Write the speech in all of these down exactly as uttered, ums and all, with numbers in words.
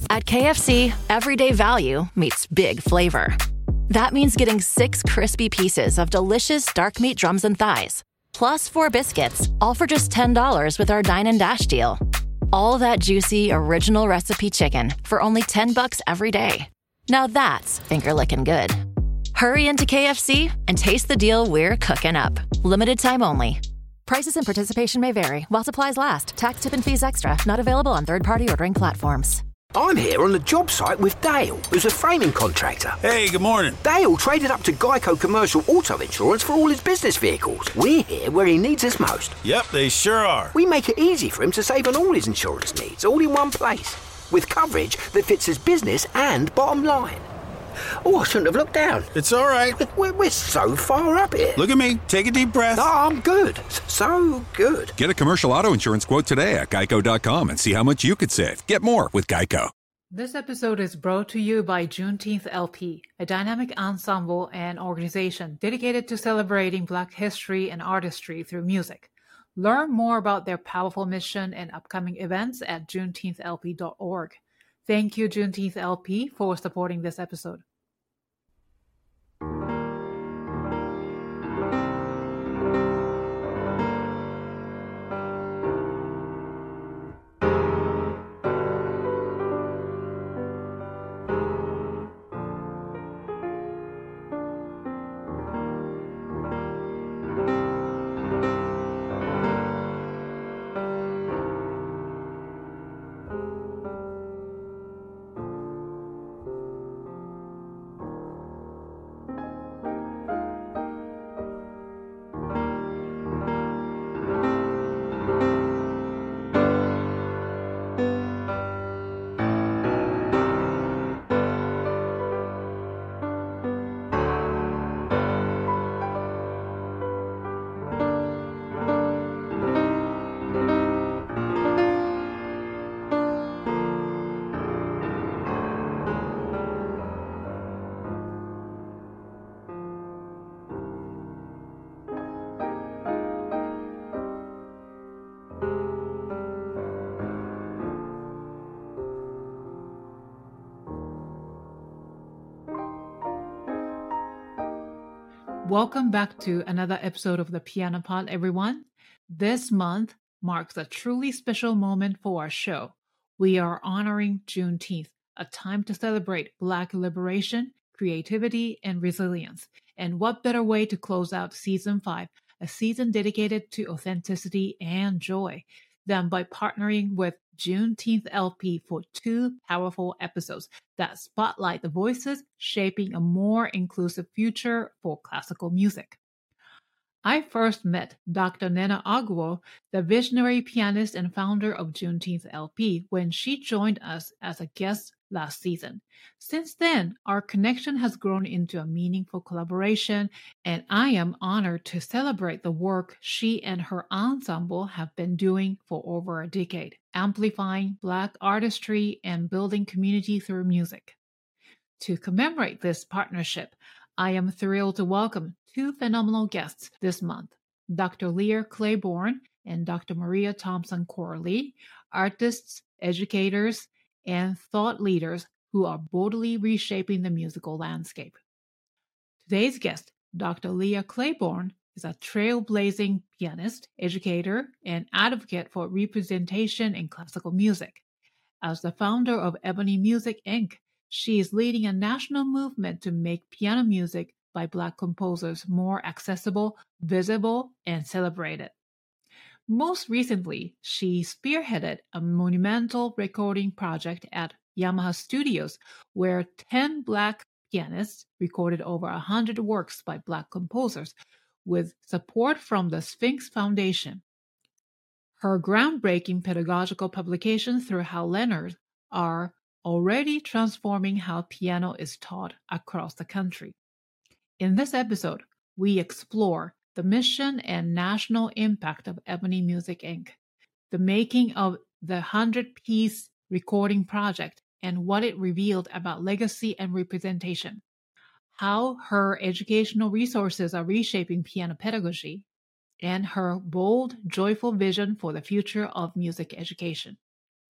At K F C, everyday value meets big flavor. That means getting six crispy pieces of delicious dark meat drums and thighs, plus four biscuits, all for just ten dollars with our Dine and Dash deal. All that juicy, original recipe chicken for only ten bucks every day. Now that's finger-licking good. Hurry into K F C and taste the deal we're cooking up. Limited time only. Prices and participation may vary. While supplies last. Tax, tip, and fees extra. Not available on third-party ordering platforms. I'm here on the job site with Dale, who's a framing contractor. Hey, good morning. Dale traded up to Geico Commercial Auto Insurance for all his business vehicles. We're here where he needs us most. Yep, they sure are. We make it easy for him to save on all his insurance needs, all in one place, with coverage that fits his business and bottom line. Oh, I shouldn't have looked down. It's all right. We're, we're so far up here. Look at me. Take a deep breath. Oh, I'm good. So good. Get a commercial auto insurance quote today at geico dot com and see how much you could save. Get more with Geico. This episode is brought to you by Juneteenth L P, a dynamic ensemble and organization dedicated to celebrating Black history and artistry through music. Learn more about their powerful mission and upcoming events at juneteenth l p dot org. Thank you, Juneteenth L P, for supporting this episode. Welcome back to another episode of the Piano Pod, everyone. This month marks a truly special moment for our show. We are honoring Juneteenth, a time to celebrate Black liberation, creativity, and resilience. And what better way to close out Season five, a season dedicated to authenticity and joy, than by partnering with Juneteenth L P for two powerful episodes that spotlight the voices shaping a more inclusive future for classical music. I first met Doctor Nena Agwo, the visionary pianist and founder of Juneteenth L P, when she joined us as a guest last season. Since then, our connection has grown into a meaningful collaboration, and I am honored to celebrate the work she and her ensemble have been doing for over a decade, amplifying Black artistry and building community through music. To commemorate this partnership, I am thrilled to welcome two phenomenal guests this month, Doctor Leah Claiborne and Doctor Maria Thompson Corley, artists, educators, and thought leaders who are boldly reshaping the musical landscape. Today's guest, Doctor Leah Claiborne, is a trailblazing pianist, educator, and advocate for representation in classical music. As the founder of Ebony Music, Incorporated, she is leading a national movement to make piano music by Black composers more accessible, visible, and celebrated. Most recently, she spearheaded a monumental recording project at Yamaha Studios, where ten Black pianists recorded over one hundred works by Black composers, with support from the Sphinx Foundation. Her groundbreaking pedagogical publications through Hal Leonard are already transforming how piano is taught across the country. In this episode, we explore the mission and national impact of Ebony Music, Incorporated, the making of the hundred-piece recording project and what it revealed about legacy and representation, how her educational resources are reshaping piano pedagogy, and her bold, joyful vision for the future of music education.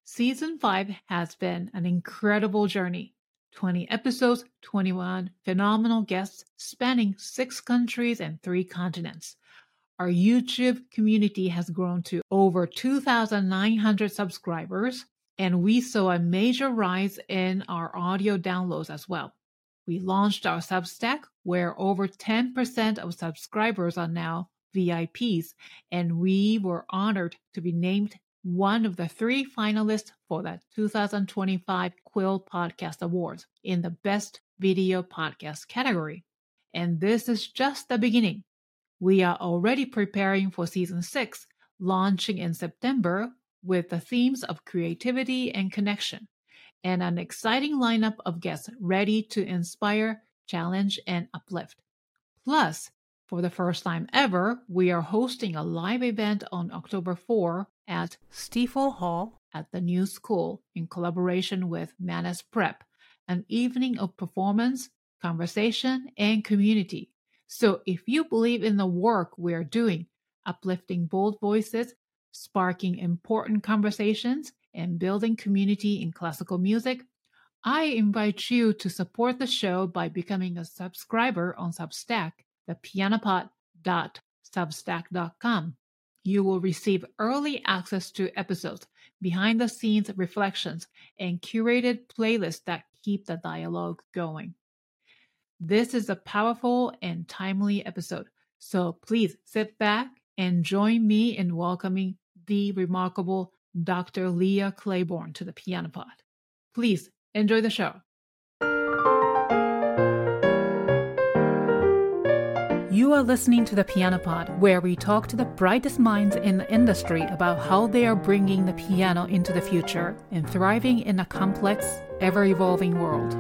Season five has been an incredible journey. twenty episodes, twenty-one phenomenal guests spanning six countries and three continents. Our YouTube community has grown to over two thousand nine hundred subscribers, and we saw a major rise in our audio downloads as well. We launched our Substack, where over ten percent of subscribers are now V I Ps, and we were honored to be named one of the three finalists for the two thousand twenty-five Quill Podcast Awards in the Best Video Podcast category. And this is just the beginning. We are already preparing for Season six, launching in September with the themes of creativity and connection, and an exciting lineup of guests ready to inspire, challenge, and uplift. Plus, for the first time ever, we are hosting a live event on October fourth at Stifel Hall at the New School in collaboration with Manus Prep, an evening of performance, conversation, and community. So if you believe in the work we're doing, uplifting bold voices, sparking important conversations, and building community in classical music, I invite you to support the show by becoming a subscriber on Substack, the pianopod dot substack dot com. You will receive early access to episodes, behind-the-scenes reflections, and curated playlists that keep the dialogue going. This is a powerful and timely episode, so please sit back and join me in welcoming the remarkable Doctor Leah Claiborne to the Piano Pod. Please enjoy the show. You are listening to the Piano Pod, where we talk to the brightest minds in the industry about how they are bringing the piano into the future and thriving in a complex, ever-evolving world.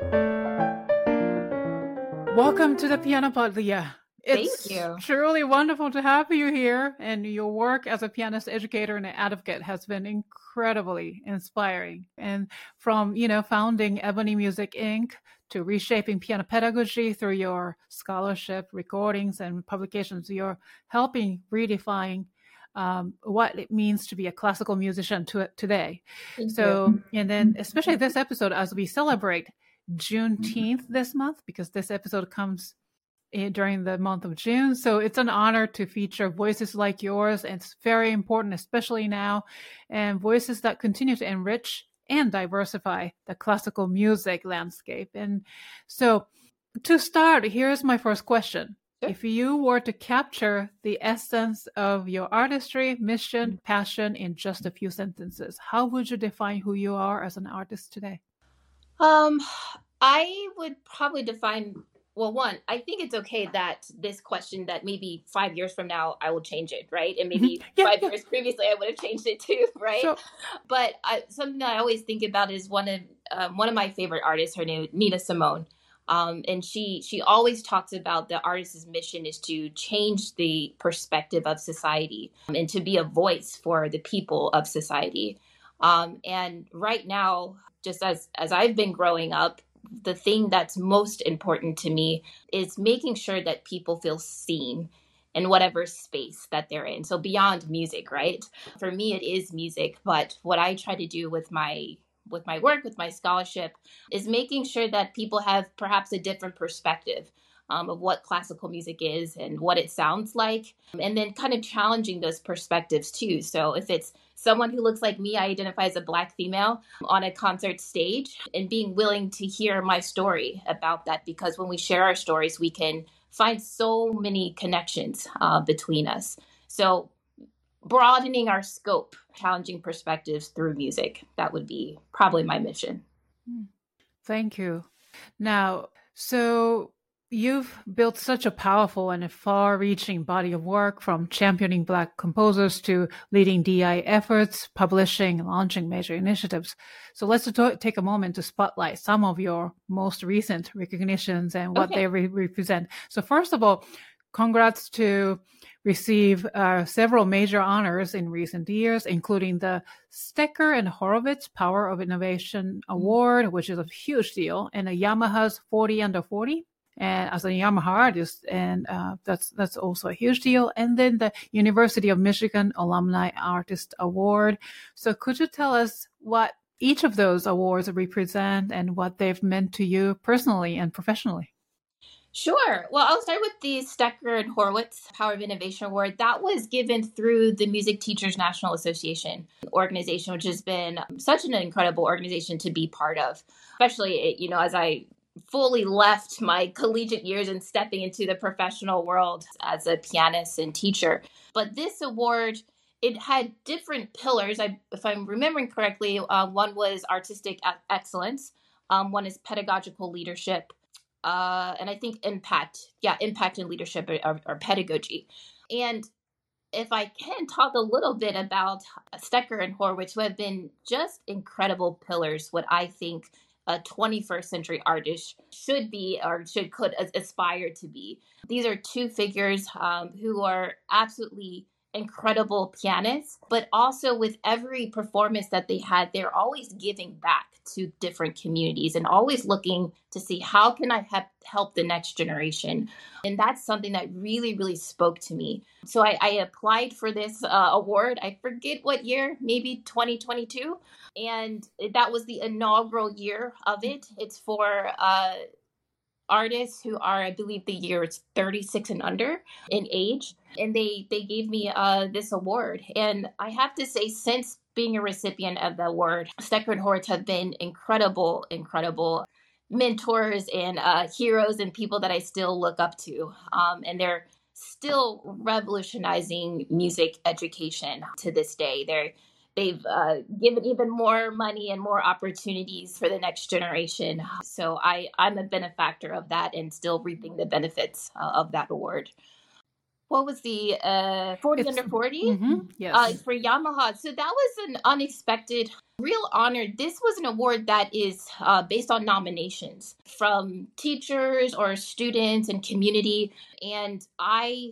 Welcome to the Piano Pod, Leah. It's Thank you. Truly wonderful to have you here, and your work as a pianist educator and an advocate has been incredibly inspiring. And from, you know, founding Ebony Music Incorporated to reshaping piano pedagogy through your scholarship, recordings, and publications, you're helping redefine um, what it means to be a classical musician to, today. Thank so, you. and then especially this episode, as we celebrate Juneteenth this month, because this episode comes in, during the month of June. So it's an honor to feature voices like yours. And it's very important, especially now, and voices that continue to enrich and diversify the classical music landscape. And so to start, here's my first question. Sure. If you were to capture the essence of your artistry, mission, passion in just a few sentences, how would you define who you are as an artist today? Um, I would probably define, well, one, I think it's okay that this question that maybe five years from now, I will change it, right? And maybe yeah, five yeah. years previously, I would have changed it too, right? Sure. But I, something that I always think about is one of um, one of my favorite artists, her name, Nina Simone. Um, and she she always talks about the artist's mission is to change the perspective of society um, and to be a voice for the people of society. Um, and right now, just as, as I've been growing up, the thing that's most important to me is making sure that people feel seen in whatever space that they're in. So beyond music, right? For me, it is music. But what I try to do with my with my work, with my scholarship, is making sure that people have perhaps a different perspective um, of what classical music is and what it sounds like, and then kind of challenging those perspectives too. So if it's someone who looks like me, I identify as a Black female on a concert stage, and being willing to hear my story about that, because when we share our stories, we can find so many connections uh, between us. So broadening our scope, challenging perspectives through music, that would be probably my mission. Thank you. Now, so you've built such a powerful and a far-reaching body of work, from championing Black composers to leading D I efforts, publishing, launching major initiatives. So let's to- take a moment to spotlight some of your most recent recognitions and what Okay. they re- represent. So first of all, congrats to receive uh, several major honors in recent years, including the Stecker and Horowitz Power of Innovation Award, which is a huge deal, and a Yamaha's forty under forty. and as a Yamaha artist, and uh, that's that's also a huge deal. And then the University of Michigan Alumni Artist Award. So could you tell us what each of those awards represent and what they've meant to you personally and professionally? Sure. Well, I'll start with the Stecker and Horowitz Power of Innovation Award. That was given through the Music Teachers National Association organization, which has been such an incredible organization to be part of, especially, you know, as I fully left my collegiate years and stepping into the professional world as a pianist and teacher. But this award, it had different pillars. I, if I'm remembering correctly, uh, one was artistic excellence. Um, one is pedagogical leadership. Uh, and I think impact, yeah, impact and leadership or, or pedagogy. And if I can talk a little bit about Stecker and Horowitz, who have been just incredible pillars, what I think a twenty-first century artist should be or should could aspire to be. These are two figures um, who are absolutely incredible pianists, but also with every performance that they had, they're always giving back to different communities and always looking to see how can I have, help the next generation. And that's something that really, really spoke to me. So I, I applied for this uh, award. I forget what year, maybe twenty twenty-two. And that was the inaugural year of it. It's for uh, artists who are, I believe the year it's thirty-six and under in age. And they, they gave me uh, this award. And I have to say, since being a recipient of the award, Stecker and Horowitz have been incredible, incredible mentors and uh, heroes and people that I still look up to. Um, and they're still revolutionizing music education to this day. They're They've uh, given even more money and more opportunities for the next generation. So I, I'm a benefactor of that and still reaping the benefits uh, of that award. What was the uh, forty it's, under forty? Mm-hmm, yes. Uh, for Yamaha. So that was an unexpected, real honor. This was an award that is uh, based on nominations from teachers or students and community. And I...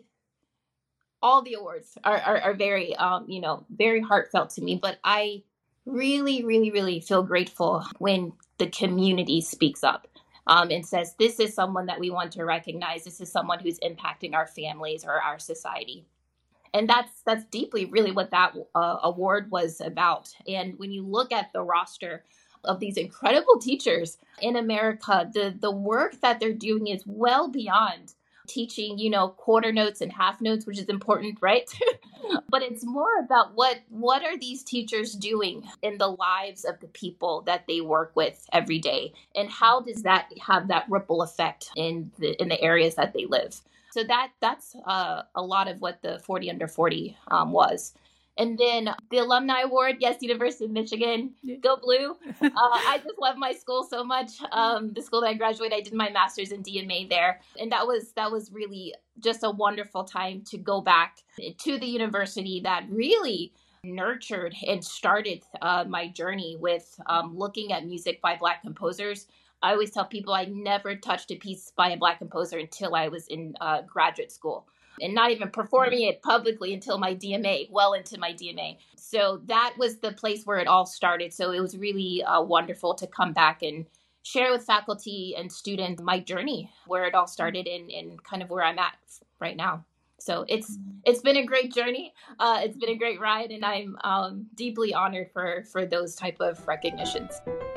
all the awards are, are, are very, um, you know, very heartfelt to me. But I really, really, really feel grateful when the community speaks up um, and says, this is someone that we want to recognize. This is someone who's impacting our families or our society. And that's that's deeply really what that uh, award was about. And when you look at the roster of these incredible teachers in America, the, the work that they're doing is well beyond teaching, you know, quarter notes and half notes, which is important, right? But it's more about what what are these teachers doing in the lives of the people that they work with every day, and how does that have that ripple effect in the in the areas that they live? So that that's uh, a lot of what the forty under forty um, was. And then the Alumni Award, yes, University of Michigan, go blue. Uh, I just love my school so much. Um, the school that I graduated, I did my master's in D M A there. And that was that was really just a wonderful time to go back to the university that really nurtured and started uh, my journey with um, looking at music by Black composers. I always tell people I never touched a piece by a Black composer until I was in uh, graduate school. And not even performing it publicly until my D M A, well into my D M A. So that was the place where it all started. So it was really uh, wonderful to come back and share with faculty and students my journey, where it all started and, and kind of where I'm at right now. So it's it's been a great journey. Uh, it's been a great ride, and I'm um, deeply honored for, for those type of recognitions.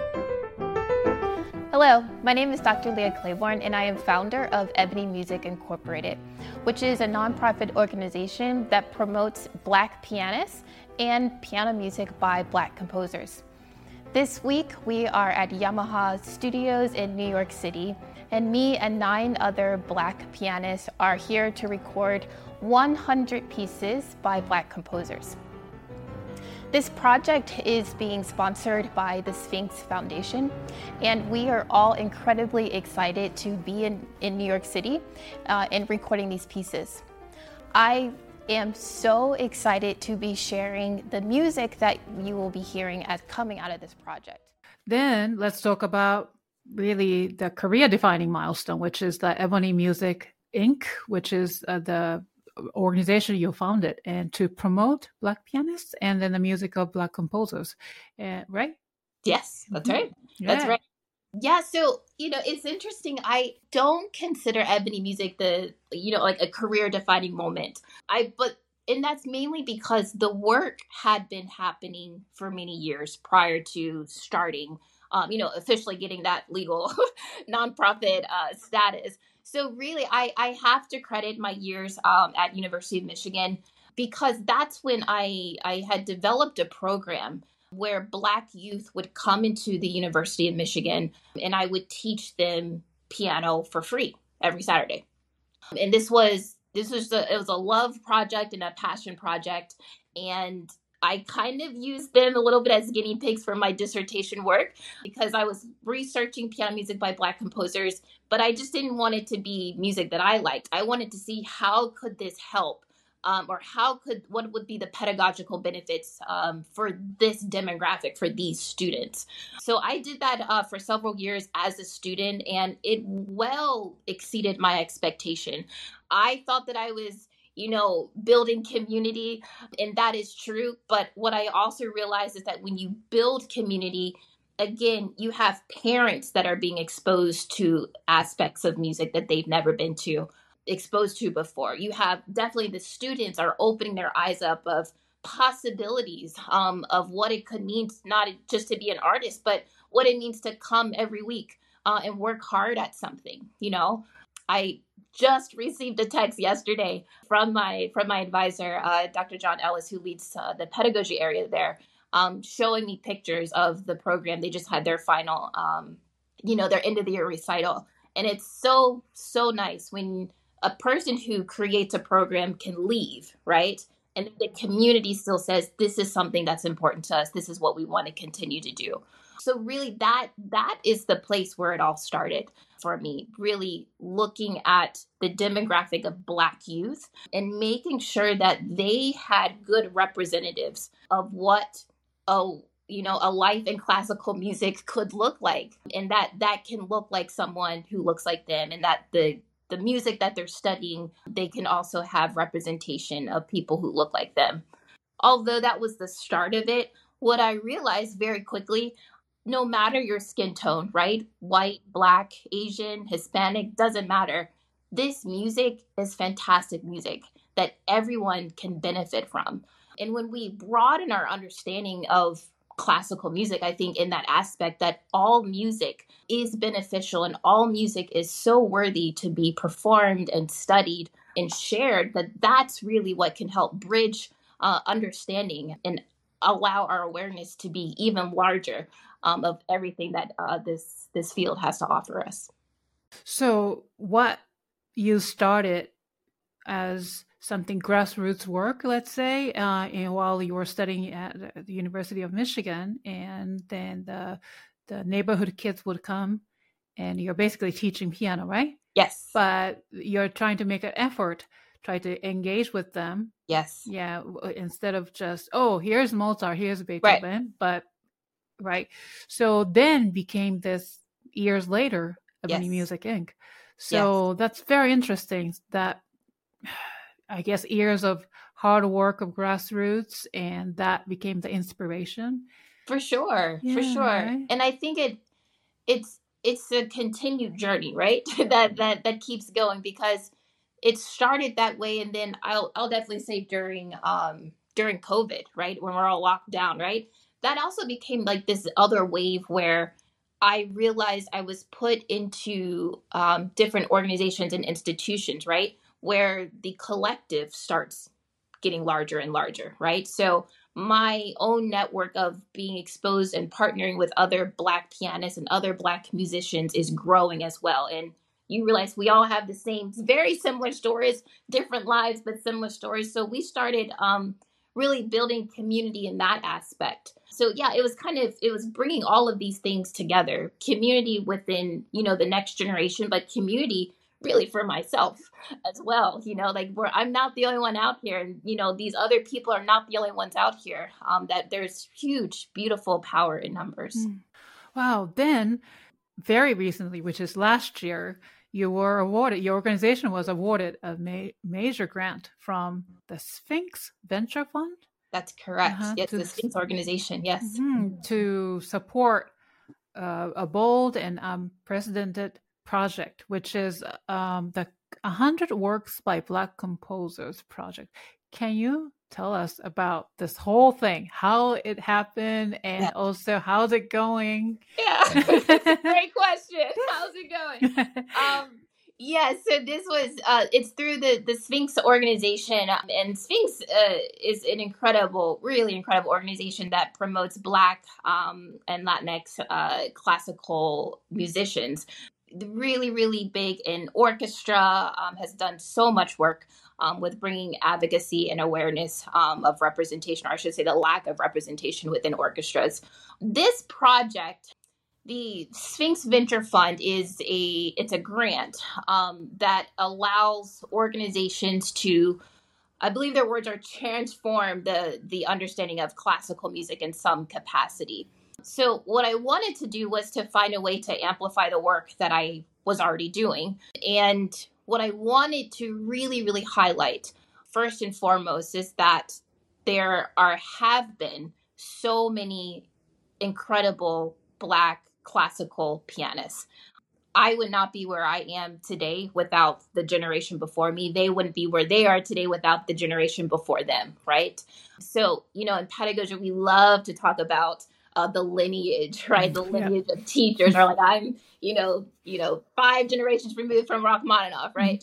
Hello, my name is Doctor Leah Claiborne, and I am founder of Ebony Music Incorporated, which is a nonprofit organization that promotes Black pianists and piano music by Black composers. This week, we are at Yamaha Studios in New York City, and me and nine other Black pianists are here to record one hundred pieces by Black composers. This project is being sponsored by the Sphinx Foundation, and we are all incredibly excited to be in, in New York City uh, and recording these pieces. I am so excited to be sharing the music that you will be hearing as coming out of this project. Then let's talk about really the career-defining milestone, which is the Ebony Music Incorporated, which is uh, the organization you founded and to promote Black pianists and then the music of Black composers, uh, right? Yes, that's right. Yeah. That's right. Yeah, so, you know, it's interesting. I don't consider Ebony Music the, you know, like a career defining moment. I, but, and that's mainly because the work had been happening for many years prior to starting, um, you know, officially getting that legal nonprofit uh, status. So really, I, I have to credit my years um, at University of Michigan because that's when I, I had developed a program where Black youth would come into the University of Michigan and I would teach them piano for free every Saturday. And this was this was a, it was a love project and a passion project. And I kind of used them a little bit as guinea pigs for my dissertation work because I was researching piano music by Black composers, but I just didn't want it to be music that I liked. I wanted to see how could this help um, or how could, what would be the pedagogical benefits um, for this demographic, for these students. So I did that uh, for several years as a student, and it well exceeded my expectation. I thought that I was, you know, building community, and that is true. But what I also realized is that when you build community, again, you have parents that are being exposed to aspects of music that they've never been to, exposed to before. You have definitely the students are opening their eyes up of possibilities um, of what it could mean, not just to be an artist, but what it means to come every week uh, and work hard at something. You know, I just received a text yesterday from my from my advisor, uh, Doctor John Ellis, who leads uh, the pedagogy area there, um, showing me pictures of the program. They just had their final, um, you know, their end of the year recital. And it's so, so nice when a person who creates a program can leave, right? And the community still says, this is something that's important to us. This is what we want to continue to do. So really that that is the place where it all started for me, really looking at the demographic of Black youth and making sure that they had good representatives of what a, you know, a life in classical music could look like, and that that can look like someone who looks like them, and that the the music that they're studying, they can also have representation of people who look like them. Although that was the start of it, what I realized very quickly, no matter your skin tone, right? White, Black, Asian, Hispanic, doesn't matter. This music is fantastic music that everyone can benefit from. And when we broaden our understanding of classical music, I think in that aspect that all music is beneficial and all music is so worthy to be performed and studied and shared, that that's really what can help bridge uh, understanding and allow our awareness to be even larger um, of everything that uh, this this field has to offer us. So what you started as something grassroots work, let's say, uh, and while you were studying at the University of Michigan, and then the the neighborhood kids would come, and you're basically teaching piano, right? Yes. But you're trying to make an effort, try to engage with them. Yes. Yeah. Instead of just, oh, here's Mozart, here's Beethoven, right. But right. So then became this years later, Ebony yes. Music Incorporated. So yes. That's very interesting. That I guess years of hard work of grassroots, and that became the inspiration. For sure, yeah, for sure. Right? And I think it it's it's a continued journey, right? that that that keeps going, because it started that way, and then I'll I'll definitely say during um during COVID, right, when we're all locked down, right? That also became like this other wave where I realized I was put into um, different organizations and institutions, right, where the collective starts getting larger and larger, right? So my own network of being exposed and partnering with other Black pianists and other Black musicians is growing as well. And you realize we all have the same, very similar stories, different lives, but similar stories. So we started um, really building community in that aspect. So yeah, it was kind of, it was bringing all of these things together, community within, you know, the next generation, but community really for myself as well, you know, like where I'm not the only one out here, and, you know, these other people are not the only ones out here, um, that there's huge, beautiful power in numbers. Mm. Wow. Then very recently, which is last year, you were awarded, your organization was awarded a ma- major grant from the Sphinx Venture Fund. That's correct. Uh-huh. Yes, to, the Sphinx organization. Yes. Mm-hmm, to support uh, a bold and unprecedented project, which is um, the one hundred Works by Black Composers project. Can you tell us about this whole thing, how it happened, and yeah. also how's it going? Yeah, great question. How's it going? Um, yeah, so this was, uh, it's through the, the Sphinx organization. Um, and Sphinx uh, is an incredible, really incredible organization that promotes Black um, and Latinx uh, classical musicians. Really, really big in orchestra, um, has done so much work um, with bringing advocacy and awareness um, of representation, or I should say the lack of representation within orchestras. This project, the Sphinx Venture Fund, is a, it's a grant um, that allows organizations to, I believe their words are, transform the, the understanding of classical music in some capacity. So what I wanted to do was to find a way to amplify the work that I was already doing. And what I wanted to really, really highlight, first and foremost, is that there are have been so many incredible Black classical pianists. I would not be where I am today without the generation before me. They wouldn't be where they are today without the generation before them, right? So, you know, in pedagogy, we love to talk about Uh, the lineage, right? The lineage yeah. of teachers are like, I'm, you know, you know, five generations removed from Rachmaninoff, right?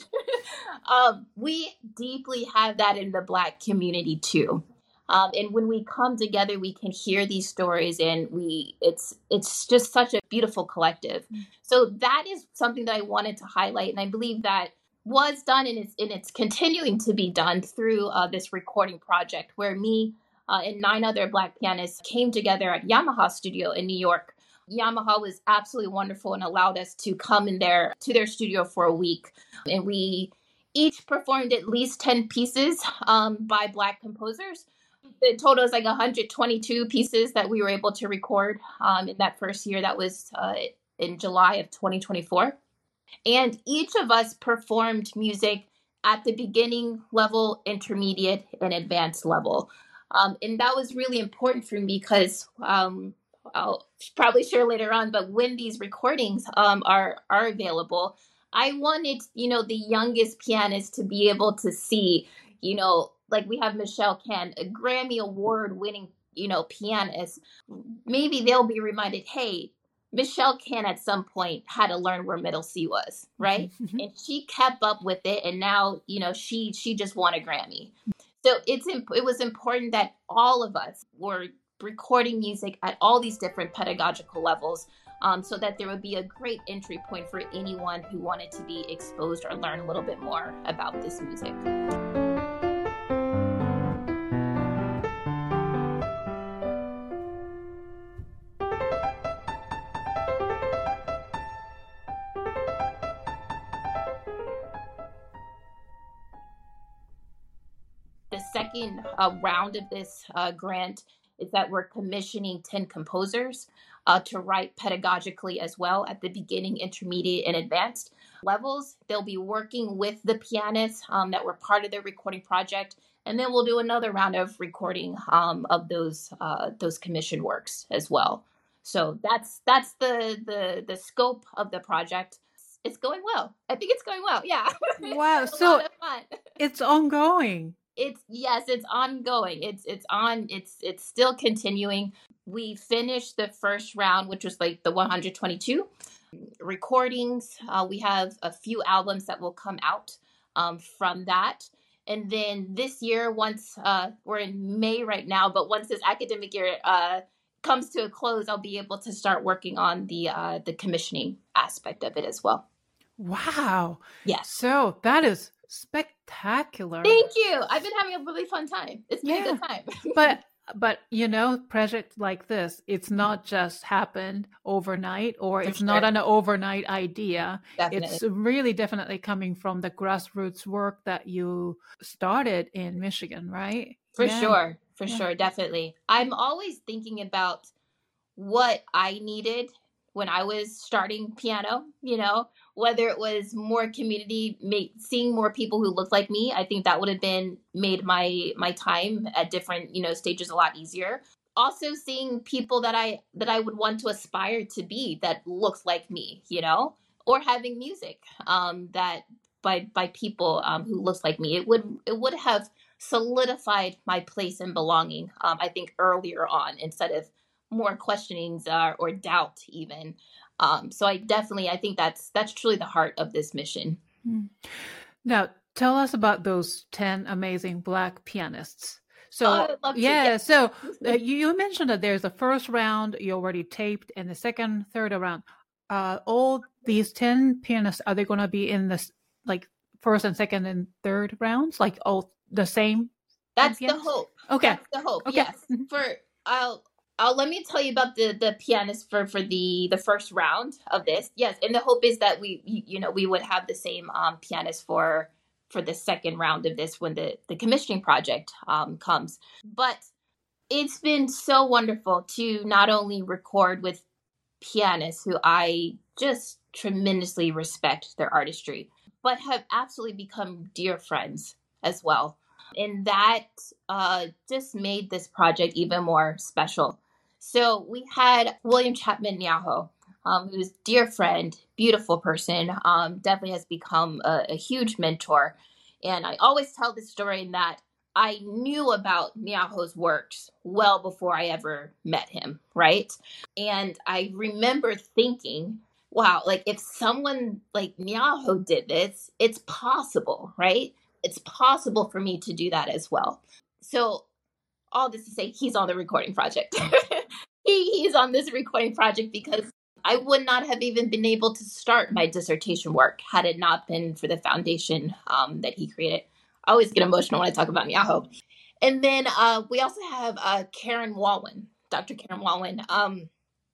um, we deeply have that in the Black community too. Um, and when we come together, we can hear these stories, and we, it's, it's just such a beautiful collective. Mm-hmm. So that is something that I wanted to highlight. And I believe that was done, and it's, and it's continuing to be done through uh, this recording project, where me Uh, and nine other Black pianists came together at Yamaha Studio in New York. Yamaha was absolutely wonderful and allowed us to come in there to their studio for a week. And we each performed at least ten pieces um, by Black composers. The total is like one hundred twenty-two pieces that we were able to record um, in that first year. That was uh, in July of twenty twenty-four. And each of us performed music at the beginning level, intermediate, and advanced level. Um, and that was really important for me because um, I'll probably share later on, but when these recordings um, are, are available, I wanted, you know, the youngest pianists to be able to see, you know, like we have Michelle Can, a Grammy Award winning, you know, pianist. Maybe they'll be reminded, hey, Michelle Can at some point had to learn where middle C was, right? And she kept up with it. And now, you know, she she just won a Grammy. So it's it was important that all of us were recording music at all these different pedagogical levels um, so that there would be a great entry point for anyone who wanted to be exposed or learn a little bit more about this music. The second uh, round of this uh, grant is that we're commissioning ten composers uh, to write pedagogically as well at the beginning, intermediate, and advanced levels. They'll be working with the pianists um, that were part of the recording project, and then we'll do another round of recording um, of those uh, those commission works as well. So that's that's the the the scope of the project. It's going well. I think it's going well. Yeah. Wow. So it's ongoing. It's yes, it's ongoing. It's it's on. It's it's still continuing. We finished the first round, which was like the one hundred twenty-two recordings. Uh, we have a few albums that will come out um, from that. And then this year, once uh, we're in May right now, but once this academic year uh, comes to a close, I'll be able to start working on the uh, the commissioning aspect of it as well. Wow. Yes. So that is spectacular. Thank you. I've been having a really fun time. It's been yeah. a good time. but but you know, projects like this, it's not just happened overnight, or For it's sure. not an overnight idea. Definitely. It's really definitely coming from the grassroots work that you started in Michigan, right? For yeah. sure. For yeah. sure. Definitely. I'm always thinking about what I needed when I was starting piano, you know, whether it was more community, make, seeing more people who looked like me. I think that would have been made my my time at different, you know, stages a lot easier. also seeing people that I that I would want to aspire to be that looks like me, you know, or having music um, that by by people um, who looks like me. It would it would have solidified my place and belonging. Um, I think earlier on instead of more questionings uh, or doubt even. Um, so I definitely I think that's that's truly the heart of this mission. Now, tell us about those ten amazing Black pianists. So, Oh, I would love to, yeah, yeah. so uh, you, you mentioned that there's a first round you already taped and the second, third round. Uh, all these ten pianists, are they going to be in this, like, first and second and third rounds? Like, all the same? That's the pianists? hope. Okay. That's the hope. Okay. Yes. Mhm. For I'll I'll let me tell you about the the pianist for for the the first round of this. Yes, and the hope is that we you, you know we would have the same um pianist for for the second round of this when the the commissioning project um comes. But it's been so wonderful to not only record with pianists who I just tremendously respect their artistry, but have absolutely become dear friends as well. And that uh, just made this project even more special. So we had William Chapman Nyaho, um, who's a dear friend, beautiful person, um, definitely has become a, a huge mentor. And I always tell this story in that I knew about Nyaho's works well before I ever met him, right? And I remember thinking, wow, like if someone like Nyaho did this, it's possible, right? It's possible for me to do that as well. So all this to say, he's on the recording project. he, he's on this recording project because I would not have even been able to start my dissertation work had it not been for the foundation um, that he created. I always get emotional when I talk about Nyaho. And then uh, we also have uh, Karen Walwyn, Doctor Karen Walwyn, um,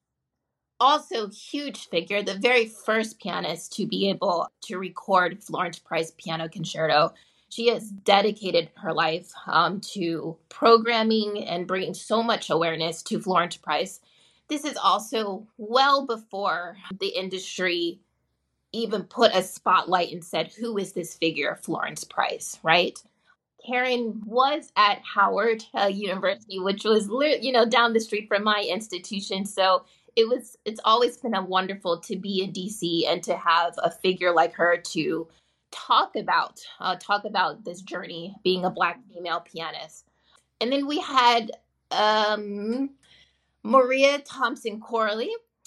also huge figure, the very first pianist to be able to record Florence Price Piano Concerto. She has dedicated her life um, to programming and bringing so much awareness to Florence Price. This is also well before the industry even put a spotlight and said, who is this figure, Florence Price, right? Karen was at Howard uh, University, which was, you know, down the street from my institution. So it was, it's always been a wonderful to be in D C and to have a figure like her to talk about, uh, talk about this journey, being a Black female pianist. And then we had um, Maria Thompson Corley,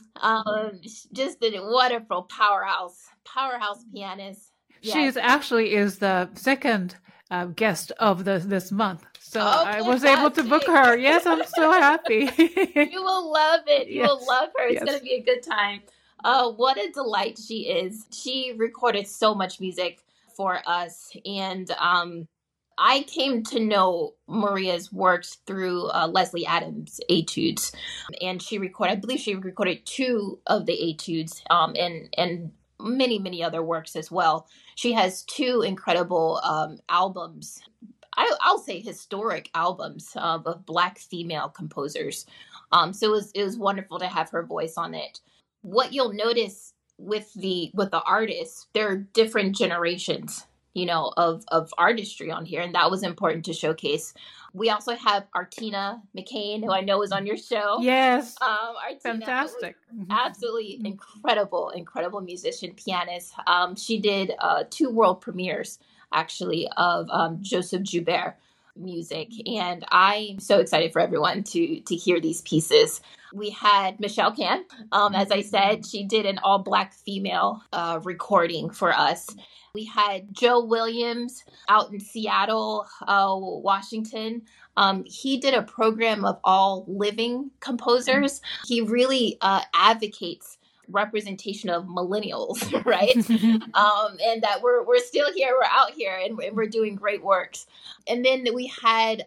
um, just a wonderful powerhouse, powerhouse pianist. She Yes. is actually is the second uh, guest of the, this month. So Oh, I was able to book fantastic. her. Yes, I'm so happy. You will love it. You will Yes. love her. It's Yes. going to be a good time. Uh, what a delight she is. She recorded so much music for us. And um, I came to know Maria's works through uh, Leslie Adams' etudes. And she recorded, I believe she recorded two of the etudes um, and, and many, many other works as well. She has two incredible um, albums. I, I'll say historic albums uh, of Black female composers. Um, so it was it was wonderful to have her voice on it. What you'll notice with the with the artists, there are different generations, you know, of of artistry on here, and that was important to showcase. We also have Artina McCain, who I know is on your show. Yes. Um, Artina, Fantastic. absolutely incredible, incredible musician, pianist. Um, she did uh, two world premieres, actually, of um, Joseph Joubert music. And I'm so excited for everyone to to hear these pieces. We had Michelle Can. Um, as I said, she did an all-Black female uh, recording for us. We had Joe Williams out in Seattle, uh, Washington. Um, he did a program of all living composers. He really uh, advocates representation of millennials, right? um, and that we're we're still here, we're out here, and, and we're doing great works. And then we had,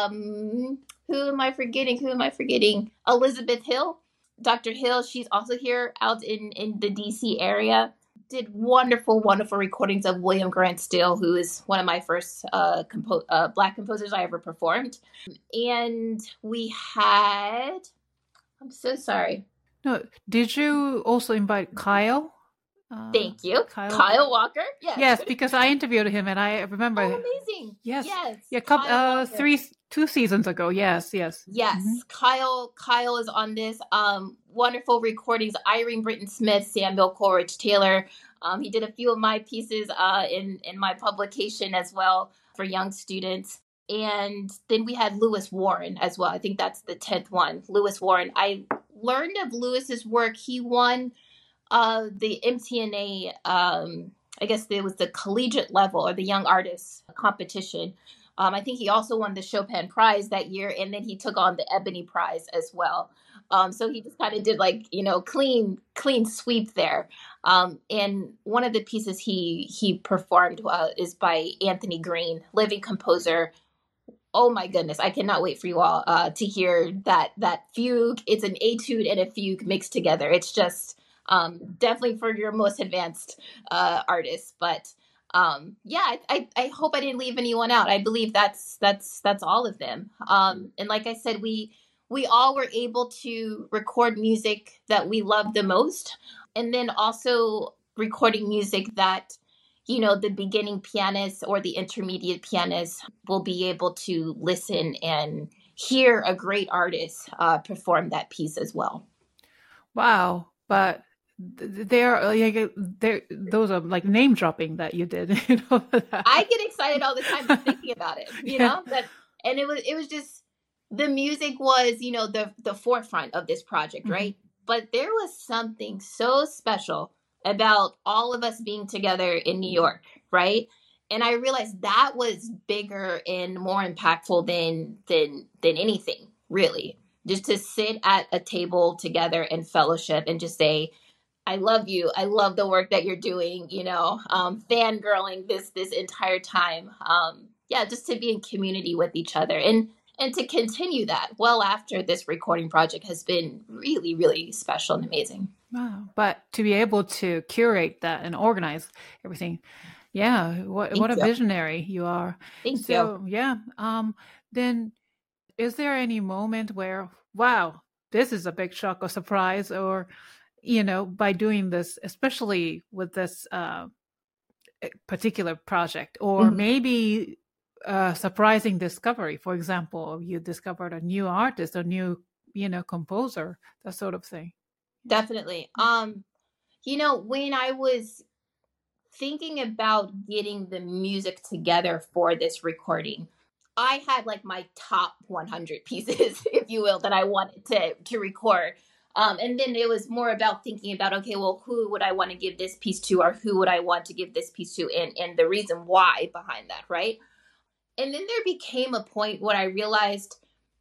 um, who am I forgetting? Who am I forgetting? Elizabeth Hill, Doctor Hill. She's also here out in, in the D C area. Did wonderful, wonderful recordings of William Grant Still, who is one of my first uh, compo- uh, Black composers I ever performed. And we had, I'm so sorry. No, did you also invite Kyle? Uh, Thank you. Kyle, Kyle Walker. Yes. Yes, because I interviewed him and I remember. Oh, amazing. Yes. Yes. Yeah, couple, Kyle uh, Walker. three two seasons ago. Yes, yes. Yes, Mm-hmm. Kyle Kyle is on this. Um, wonderful recordings. Irene Britton Smith, Samuel Coleridge Taylor. Um, he did a few of my pieces uh, in in my publication as well for young students. And then we had Lewis Warren as well. I think that's the tenth one. Lewis Warren. I learned of Lewis's work. He won uh, the M T N A. Um, I guess it was the collegiate level or the young artists competition. Um, I think he also won the Chopin Prize that year, and then he took on the Ebony Prize as well. Um, so he just kind of did like, you know, clean, clean sweep there. Um, and one of the pieces he he performed uh, is by Anthony Green, living composer. Oh my goodness, I cannot wait for you all uh, to hear that that fugue. It's an etude and a fugue mixed together. It's just um, definitely for your most advanced uh, artists, but. Um, yeah, I, I, I hope I didn't leave anyone out. I believe that's that's that's all of them. Um, and like I said, we we all were able to record music that we loved the most, and then also recording music that, you know, the beginning pianists or the intermediate pianists will be able to listen and hear a great artist uh, perform that piece as well. Wow, but. They're like they're those are like name dropping that you did. You know, I get excited all the time just thinking about it. You Yeah. know that, and it was it was just the music was you know the the forefront of this project, right? Mm-hmm. But there was something so special about all of us being together in New York, right? And I realized that was bigger and more impactful than than than anything, really. Just to sit at a table together and fellowship and just say, I love you. I love the work that you're doing, you know, um, fangirling this this entire time. Um, yeah, just to be in community with each other and and to continue that well after this recording project has been really, really special and amazing. Wow. But to be able to curate that and organize everything. Yeah. What Thank what a you. visionary you are. Thank So you. yeah. Um, then is there any moment where, wow, this is a big shock or surprise, or you know, by doing this, especially with this uh, particular project, or Mhm. maybe a surprising discovery. For example, you discovered a new artist, a new, you know, composer, that sort of thing. Definitely. Um, you know, when I was thinking about getting the music together for this recording, I had like my top one hundred pieces, if you will, that I wanted to to record. Um, and then it was more about thinking about, okay, well, who would I want to give this piece to, or who would I want to give this piece to, and, and the reason why behind that, right? And then there became a point where I realized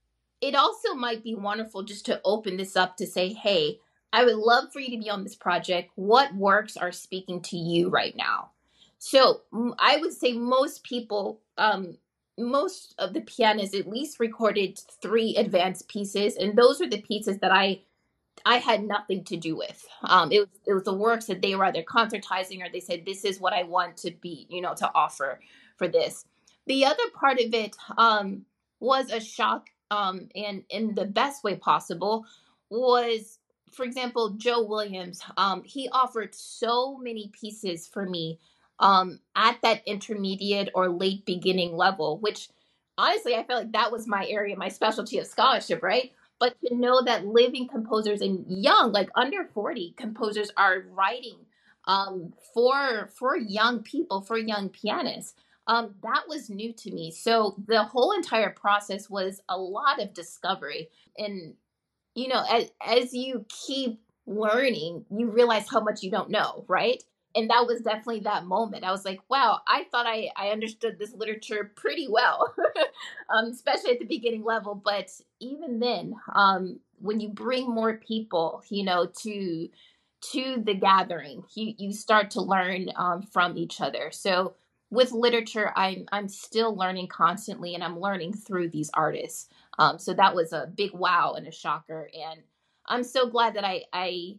it also might be wonderful just to open this up to say, hey, I would love for you to be on this project. What works are speaking to you right now? So I would say most people, um, most of the pianists at least recorded three advanced pieces. And those are the pieces that I I had nothing to do with. Um, it was it was the works that they were either concertizing or they said, this is what I want to be, you know, to offer for this. The other part of it um, was a shock, um, and in the best way possible, was, for example, Joe Williams. Um, he offered so many pieces for me um, at that intermediate or late beginning level, which honestly, I felt like that was my area, my specialty of scholarship, right? But to know that living composers and young, like under forty composers are writing um, for for young people, for young pianists, um, that was new to me. So the whole entire process was a lot of discovery. And, you know, as, as you keep learning, you realize how much you don't know, right? And that was definitely that moment. I was like, wow, I thought I, I understood this literature pretty well, um, especially at the beginning level. But even then, um, when you bring more people, you know, to to the gathering, you, you start to learn um, from each other. So with literature, I'm, I'm still learning constantly, and I'm learning through these artists. Um, so that was a big wow and a shocker. And I'm so glad that I I,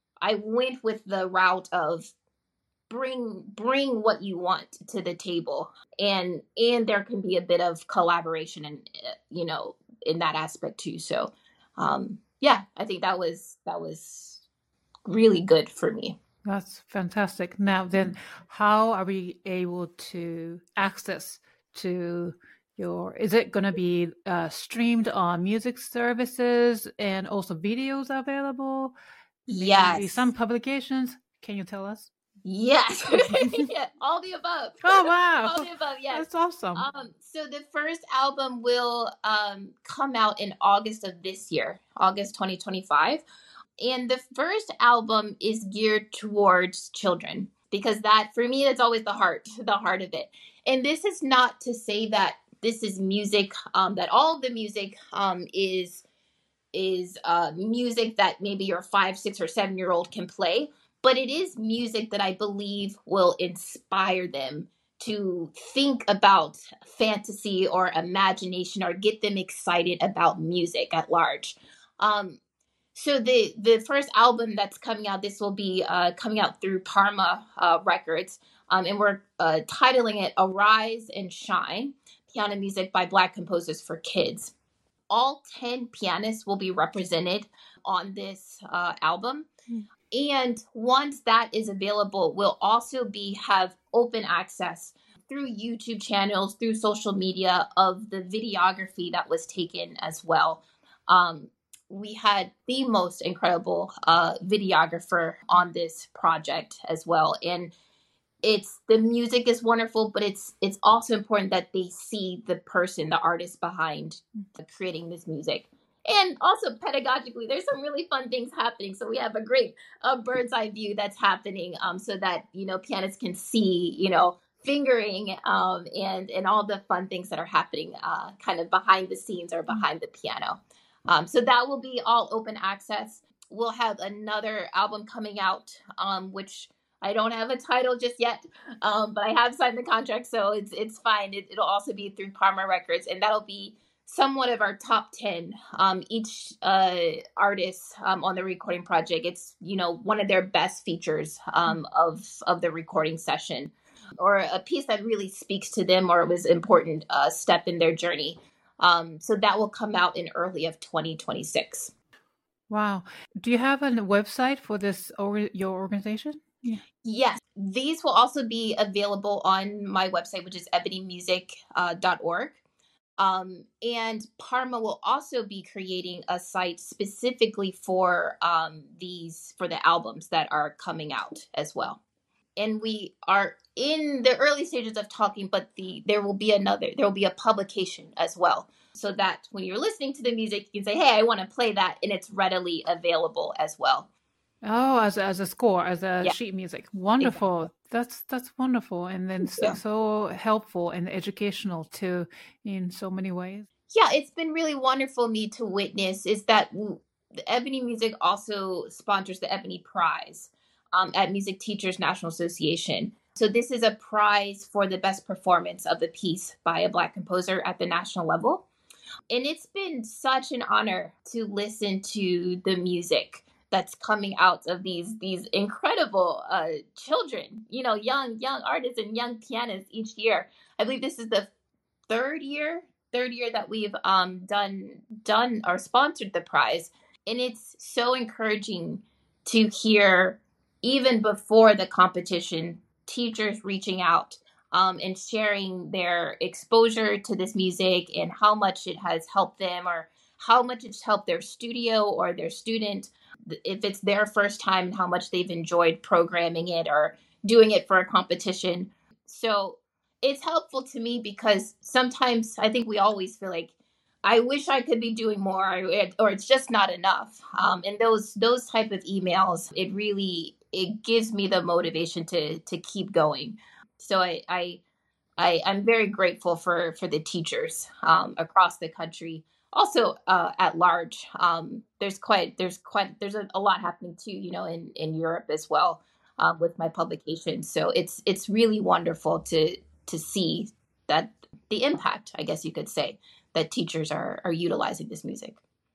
I went with the route of bring bring what you want to the table, and and there can be a bit of collaboration and you know in that aspect too. So um yeah, I think that was that was really good for me. That's fantastic. Now then, how are we able to access to your, is it going to be uh, streamed on music services and also videos available? Maybe Yes. some publications. Can you tell us? Yes. Yeah, all the above. Oh, wow. All the above, yes. That's awesome. Um, so the first album will um, come out in August of this year, August twenty twenty-five. And the first album is geared towards children because that, for me, that's always the heart, the heart of it. And this is not to say that this is music, um, that all of the music um, is is uh, music that maybe your five, six, or seven-year-old can play. But it is music that I believe will inspire them to think about fantasy or imagination or get them excited about music at large. Um, so the the first album that's coming out, this will be uh, coming out through Parma uh, Records, um, and we're uh, titling it Arise and Shine, Piano Music by Black Composers for Kids. All ten pianists will be represented on this uh, album. Mm. And once that is available, we'll also be have open access through YouTube channels, through social media of the videography that was taken as well. Um, we had the most incredible uh, videographer on this project as well. And it's the music is wonderful, but it's it's also important that they see the person, the artist behind creating this music. And also pedagogically, there's some really fun things happening. So we have a great uh, bird's eye view that's happening um, so that, you know, pianists can see, you know, fingering um, and, and all the fun things that are happening uh, kind of behind the scenes or behind the piano. Um, so that will be all open access. We'll have another album coming out, um, which I don't have a title just yet, um, but I have signed the contract, so it's it's fine. It, it'll also be through Parma Records, and that'll be somewhat of our top ten. Um, each uh, artist um, on the recording project, it's, you know, one of their best features um, of of the recording session, or a piece that really speaks to them or was an important uh, step in their journey. Um, so that will come out in early of twenty twenty-six. Wow. Do you have a website for this or your organization? Yeah. Yes. These will also be available on my website, which is ebony music dot org. Um, and Parma will also be creating a site specifically for um, these, for the albums that are coming out as well. And we are in the early stages of talking, but the there will be another, there will be a publication as well. So that when you're listening to the music, you can say, hey, I want to play that, and it's readily available as well. Oh, as a, as a score, as a Yeah. sheet music. Wonderful. Exactly. That's that's wonderful. And then so, Yeah. so helpful and educational too in so many ways. Yeah, it's been really wonderful me to witness is that w- the Ebony Music also sponsors the Ebony Prize um, at Music Teachers National Association. So this is a prize for the best performance of the piece by a Black composer at the national level. And it's been such an honor to listen to the music that's coming out of these these incredible uh, children, you know, young young artists and young pianists each year. I believe this is the third year, third year that we've um, done done or sponsored the prize, and it's so encouraging to hear, even before the competition, teachers reaching out um, and sharing their exposure to this music and how much it has helped them or how much it's helped their studio or their student. If it's their first time, and how much they've enjoyed programming it or doing it for a competition. So it's helpful to me because sometimes I think we always feel like, I wish I could be doing more, or it's just not enough. Um, and those those type of emails, it really, it gives me the motivation to to keep going. So I, I, I I'm very grateful for, for the teachers um, across the country. Also, uh, at large, um, there's quite there's quite there's a, a lot happening too, you know, in, in Europe as well uh, with my publication. So it's it's really wonderful to to see that the impact, I guess you could say, that teachers are are utilizing this music.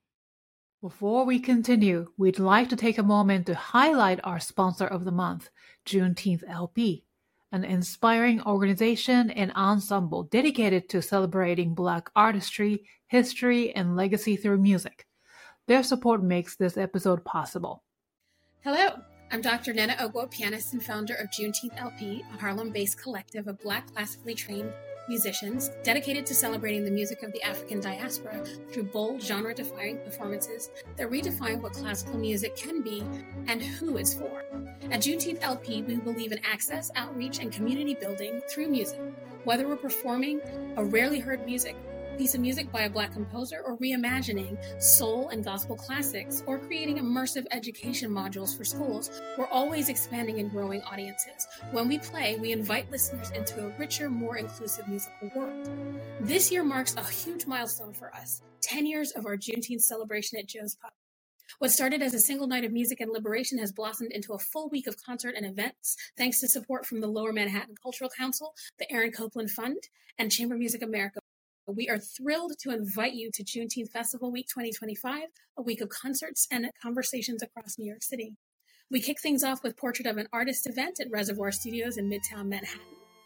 Before we continue, we'd like to take a moment to highlight our sponsor of the month, Juneteenth L P, an inspiring organization and ensemble dedicated to celebrating Black artistry, history, and legacy through music. Their support makes this episode possible. Hello, I'm Doctor Nana Ogwo, pianist and founder of Juneteenth L P, a Harlem-based collective of Black classically trained musicians dedicated to celebrating the music of the African diaspora through bold, genre-defying performances that redefine what classical music can be and who it's for. At Juneteenth L P, we believe in access, outreach, and community building through music, whether we're performing a rarely heard music piece of music by a Black composer, or reimagining soul and gospel classics, or creating immersive education modules for schools. We're always expanding and growing audiences. When we play, we invite listeners into a richer, more inclusive musical world. This year marks a huge milestone for us, ten years of our Juneteenth celebration at Joe's Pub. What started as a single night of music and liberation has blossomed into a full week of concert and events, thanks to support from the Lower Manhattan Cultural Council, the Aaron Copland Fund, and Chamber Music America. We are thrilled to invite you to Juneteenth Festival Week twenty twenty-five, a week of concerts and conversations across New York City. We kick things off with Portrait of an Artist event at Reservoir Studios in Midtown Manhattan,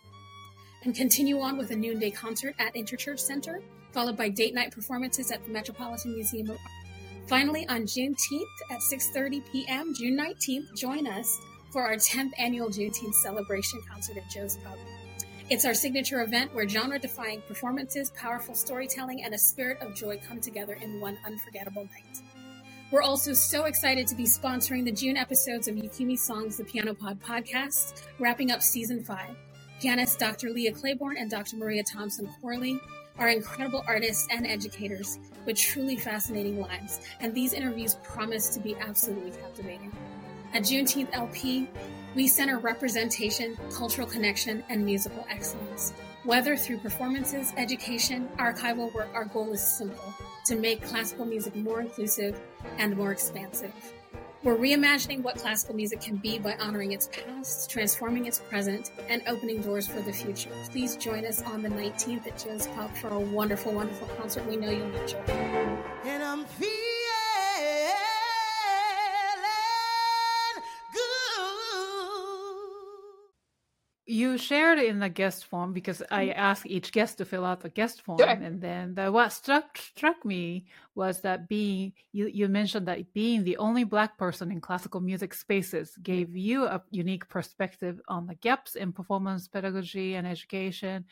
and continue on with a noonday concert at Interchurch Center, followed by date night performances at the Metropolitan Museum of Art. Finally, on Juneteenth at six thirty p.m., June nineteenth, join us for our tenth annual Juneteenth celebration concert at Joe's Pub. It's our signature event where genre-defying performances, powerful storytelling, and a spirit of joy come together in one unforgettable night. We're also so excited to be sponsoring the June episodes of Yukimi Songs, the Piano Pod podcast, wrapping up season five. Pianists Doctor Leah Claiborne and Doctor Maria Thompson-Corley are incredible artists and educators with truly fascinating lives, and these interviews promise to be absolutely captivating. At Juneteenth L P, we center representation, cultural connection, and musical excellence. Whether through performances, education, archival work, our goal is simple: to make classical music more inclusive and more expansive. We're reimagining what classical music can be by honoring its past, transforming its present, and opening doors for the future. Please join us on the nineteenth at Joe's Pub for a wonderful, wonderful concert we know you'll enjoy. And I'm feeling You shared in the guest form, because I asked each guest to fill out the guest form, Sure. and then the, what struck struck me was that being you you mentioned that being the only Black person in classical music spaces gave you a unique perspective on the gaps in performance pedagogy and education.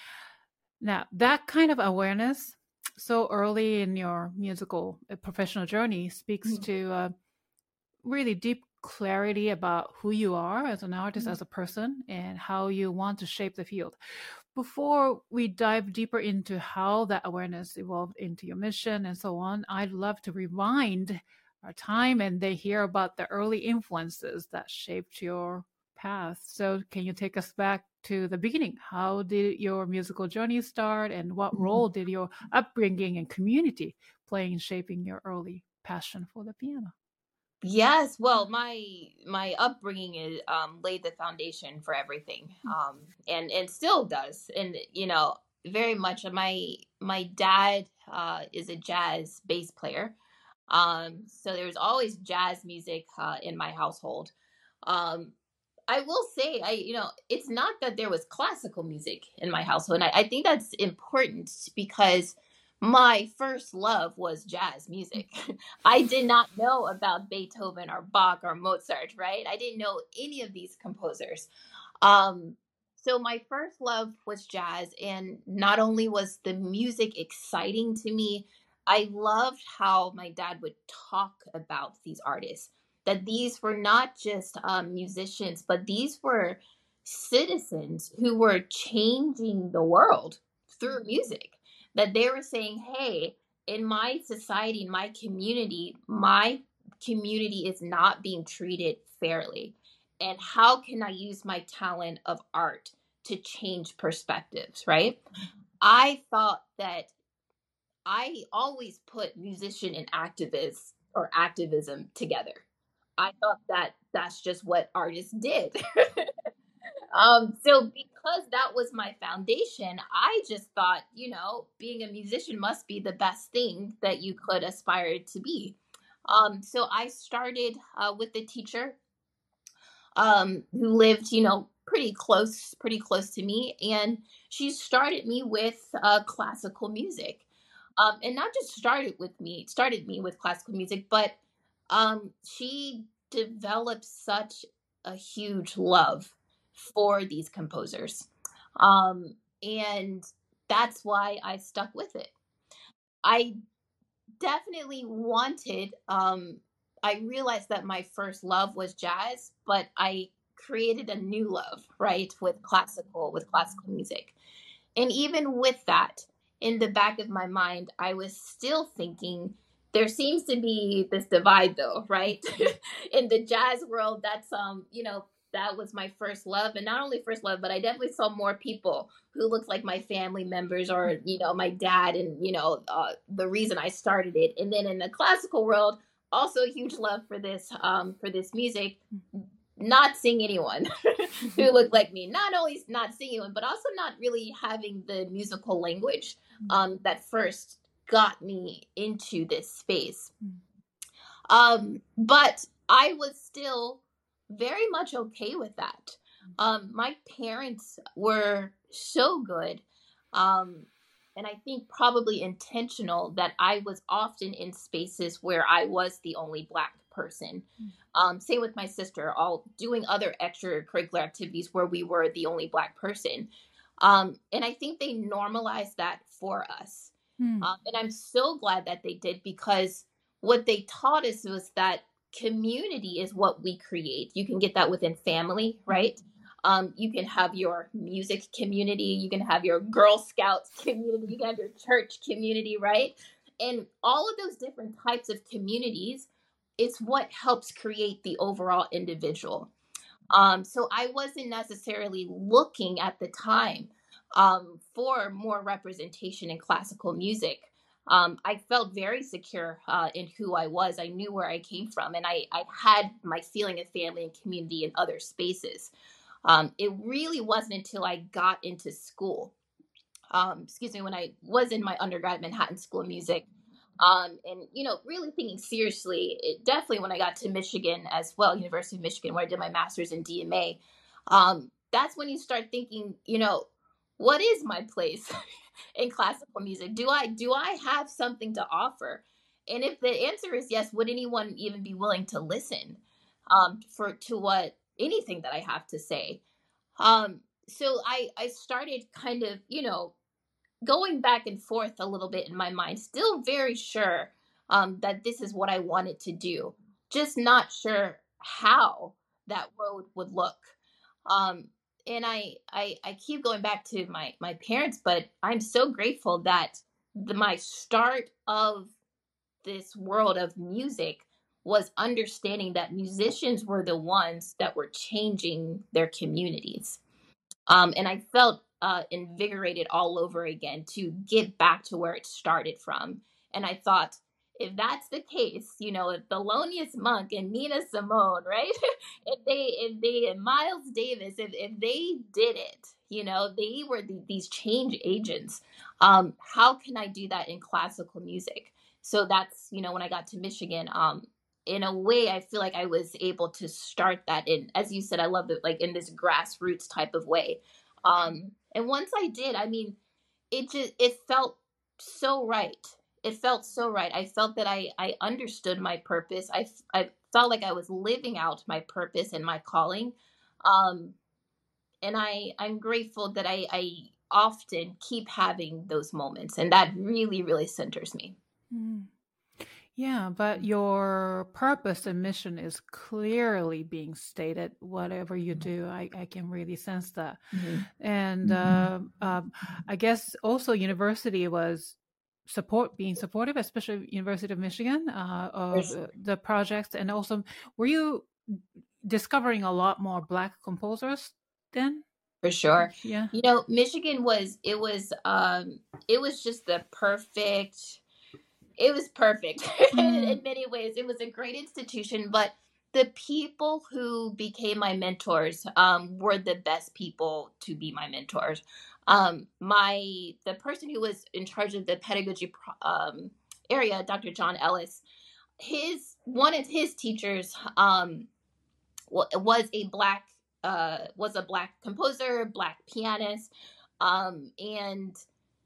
Now, that kind of awareness so early in your musical uh, professional journey speaks Mhm. to uh, really deep clarity about who you are as an artist, Mhm. as a person, and how you want to shape the field. Before we dive deeper into how that awareness evolved into your mission and so on, I'd love to rewind our time and they hear about the early influences that shaped your path. So can you take us back to the beginning? How did your musical journey start, and what Mhm. role did your upbringing and community play in shaping your early passion for the piano? Yes, well, my my upbringing is um, laid the foundation for everything, um, and and still does. And you know, very much. My my dad uh, is a jazz bass player, um, so there's always jazz music uh, in my household. Um, I will say, I you know, it's not that there was classical music in my household, and I, I think that's important because my first love was jazz music. I did not know about Beethoven or Bach or Mozart, right? I didn't know any of these composers. Um, so my first love was jazz, and not only was the music exciting to me, I loved how my dad would talk about these artists. That these were not just um, musicians, but these were citizens who were changing the world through music. That they were saying, hey, in my society, in my community, my community is not being treated fairly. And how can I use my talent of art to change perspectives, right? I thought that I always put musician and activist or activism together. I thought that that's just what artists did. Um, so because that was my foundation, I just thought, you know, being a musician must be the best thing that you could aspire to be. Um, so I started uh, with a teacher um, who lived, you know, pretty close, pretty close to me, and she started me with uh, classical music, um, and not just started with me, started me with classical music, but um, she developed such a huge love for these composers. Um, and that's why I stuck with it. I definitely wanted, um, I realized that my first love was jazz, but I created a new love, right, with classical, with classical music. And even with that, in the back of my mind, I was still thinking there seems to be this divide though, right? In the jazz world, that's, um, you know, that was my first love. And not only first love, but I definitely saw more people who looked like my family members or, you know, my dad and, you know, uh, the reason I started it. And then in the classical world, also a huge love for this, um, for this music. Not seeing anyone who looked like me, not only not seeing anyone, but also not really having the musical language um, that first got me into this space. Um, but I was still very much okay with that. Um, my parents were so good. Um, and I think probably intentional that I was often in spaces where I was the only Black person. Um, same with my sister, all doing other extracurricular activities where we were the only Black person. Um, and I think they normalized that for us. Hmm. Um, and I'm so glad that they did, because what they taught us was that community is what we create. You can get that within family, right? Um, you can have your music community, you can have your Girl Scouts community, you can have your church community, right? And all of those different types of communities, it's what helps create the overall individual. Um, so I wasn't necessarily looking at the time um, for more representation in classical music. Um, I felt very secure uh, in who I was. I knew where I came from, and I, I had my feeling of family and community in other spaces. Um, it really wasn't until I got into school, um, excuse me, when I was in my undergrad Manhattan School of Music, um, and, you know, really thinking seriously, it, definitely when I got to Michigan as well, University of Michigan, where I did my master's in D M A, um, that's when you start thinking, you know, what is my place in classical music? Do I, do I have something to offer? And if the answer is yes, would anyone even be willing to listen um, for to what anything that I have to say? Um, so I, I started kind of, you know, going back and forth a little bit in my mind, still very sure um, that this is what I wanted to do, just not sure how that road would look. Um, and I, I, I keep going back to my, my parents, but I'm so grateful that the, my start of this world of music was understanding that musicians were the ones that were changing their communities. Um, and I felt uh, invigorated all over again to get back to where it started from. And I thought, if that's the case, you know, if Thelonious Monk and Nina Simone, right? if they, if they, and Miles Davis, if, if they did it, you know, they were the, these change agents. Um, how can I do that in classical music? So that's, you know, when I got to Michigan, um, in a way, I feel like I was able to start that in, as you said, I love it, like in this grassroots type of way. Um, and once I did, I mean, it just, it felt so right. It felt so right. I felt that I, I understood my purpose. I, I felt like I was living out my purpose and my calling. Um, and I, I'm grateful that I, I often keep having those moments, and that really, really centers me. Mm. Yeah, but your purpose and mission is clearly being stated. Whatever you do, I, I can really sense that. Mm-hmm. And mm-hmm. Uh, um, I guess also university was support being supportive, especially University of Michigan, uh, of yes. the projects. And also, were you discovering a lot more Black composers then? For sure. Yeah. You know, Michigan was, it was, um, it was just the perfect... It was perfect mm. in many ways. It was a great institution, but the people who became my mentors um, were the best people to be my mentors. Um, my the person who was in charge of the pedagogy um, area, Doctor John Ellis, his one of his teachers um, was a black uh, was a black composer, black pianist, um, and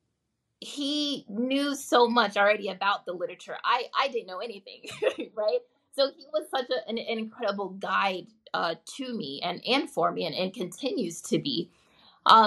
he knew so much already about the literature. I, I didn't know anything, right? So he was such a, an, an incredible guide uh, to me and, and for me and, and continues to be. Um,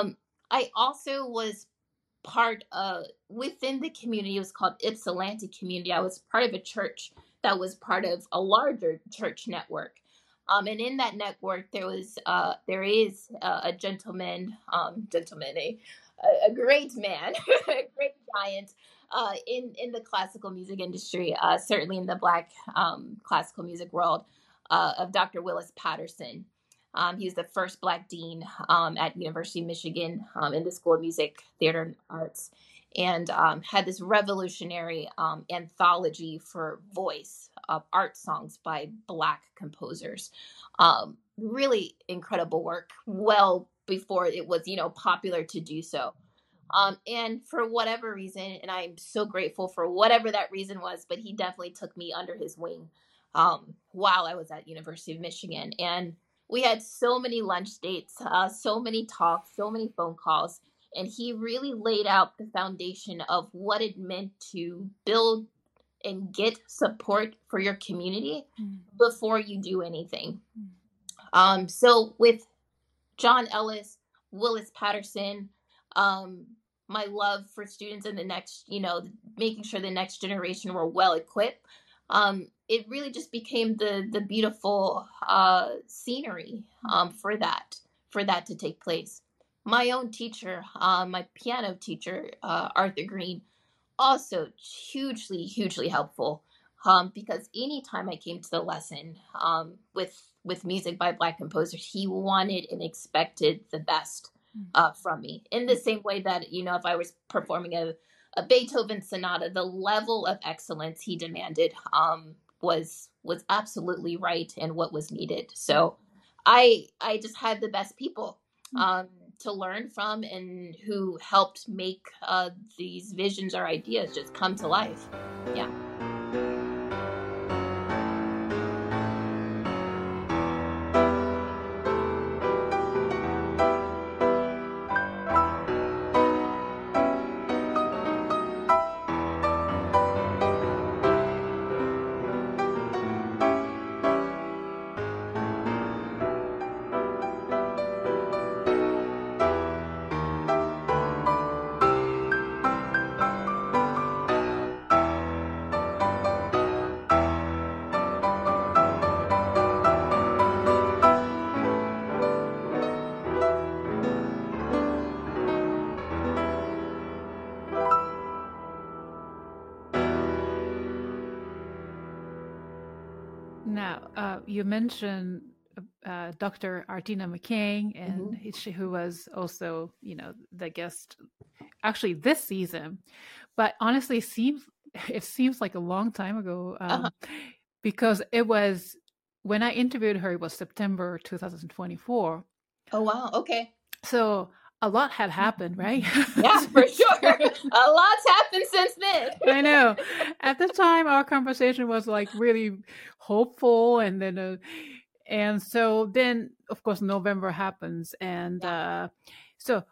I also was part of, within the community, it was called Ypsilanti community. I was part of a church that was part of a larger church network. Um, and in that network, there was, uh, there is uh, a gentleman, um, gentleman, a, a great man, a great giant uh, in, in the classical music industry, uh, certainly in the Black um, classical music world, uh, of Doctor Willis Patterson. Um, he was the first Black dean um, at University of Michigan um, in the School of Music, Theater, and Arts, and um, had this revolutionary um, anthology for voice of art songs by Black composers. Um, really incredible work, well before it was, you know, popular to do so. Um, and for whatever reason, and I'm so grateful for whatever that reason was, but he definitely took me under his wing um, while I was at University of Michigan. And we had so many lunch dates, uh, so many talks, so many phone calls. And he really laid out the foundation of what it meant to build and get support for your community mm. before you do anything. Mm. Um, so with John Ellis, Willis Patterson, um, my love for students in the next, you know, making sure the next generation were well equipped, um, it really just became the the beautiful uh, scenery um, for that, for that to take place. My own teacher, uh, my piano teacher, uh, Arthur Green, also hugely, hugely helpful um, because anytime I came to the lesson um, with with music by Black composers, he wanted and expected the best uh, from me. In the same way that, you know, if I was performing a, a Beethoven sonata, the level of excellence he demanded um, was was absolutely right and what was needed. So I I just had the best people um, to learn from and who helped make uh, these visions or ideas just come to life. Yeah. Now, uh, you mentioned uh, Doctor Artina McCain, and Mm-hmm. she, who was also, you know, the guest actually this season. But honestly, it seems it seems like a long time ago um, Uh-huh. because it was when I interviewed her. It was September twenty twenty-four. Oh, wow. Okay. So a lot had happened, right? Yeah, for sure. A lot's happened since then. I know. At the time, our conversation was like really hopeful, and then, uh, and so then, of course, November happens, and Yeah. uh, so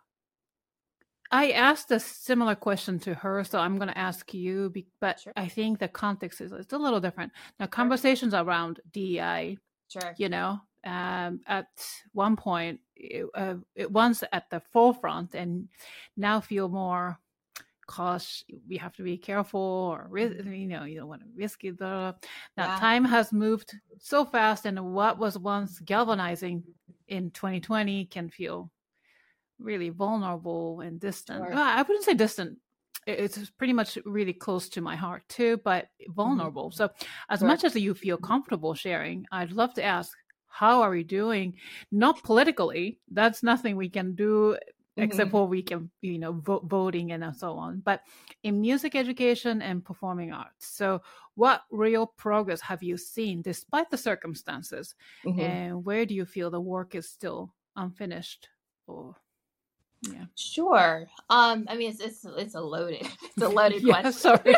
I asked a similar question to her. So I'm going to ask you, be- but Sure. I think the context is it's a little different now. Conversations around D E I, Sure. you know, um, at one point it, uh, it once at the forefront, and now feel more cautious. We have to be careful, or ris- you know, you don't want to risk it. Blah, blah. Now Yeah. time has moved so fast, and what was once galvanizing in twenty twenty can feel really vulnerable and distant. Sure. Well, I wouldn't say distant. It- It's pretty much really close to my heart too, but vulnerable. So as Sure. much as you feel comfortable sharing, I'd love to ask, how are we doing? Not politically. That's nothing we can do except Mhm. for we can, you know, vote, voting and so on. But in music education and performing arts. So what real progress have you seen despite the circumstances? Mhm. And where do you feel the work is still unfinished? Or yeah. Sure. Um, I mean, it's it's it's a loaded, it's a loaded Yeah, question. sorry.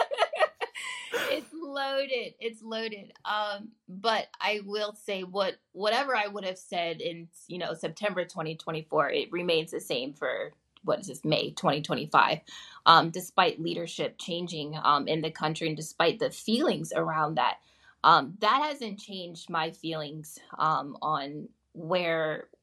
It's loaded. It's loaded. Um, but I will say what whatever I would have said in, you know, September twenty twenty-four, it remains the same for what is this, May twenty twenty-five. Um, despite leadership changing um in the country and despite the feelings around that, um, that hasn't changed my feelings um on where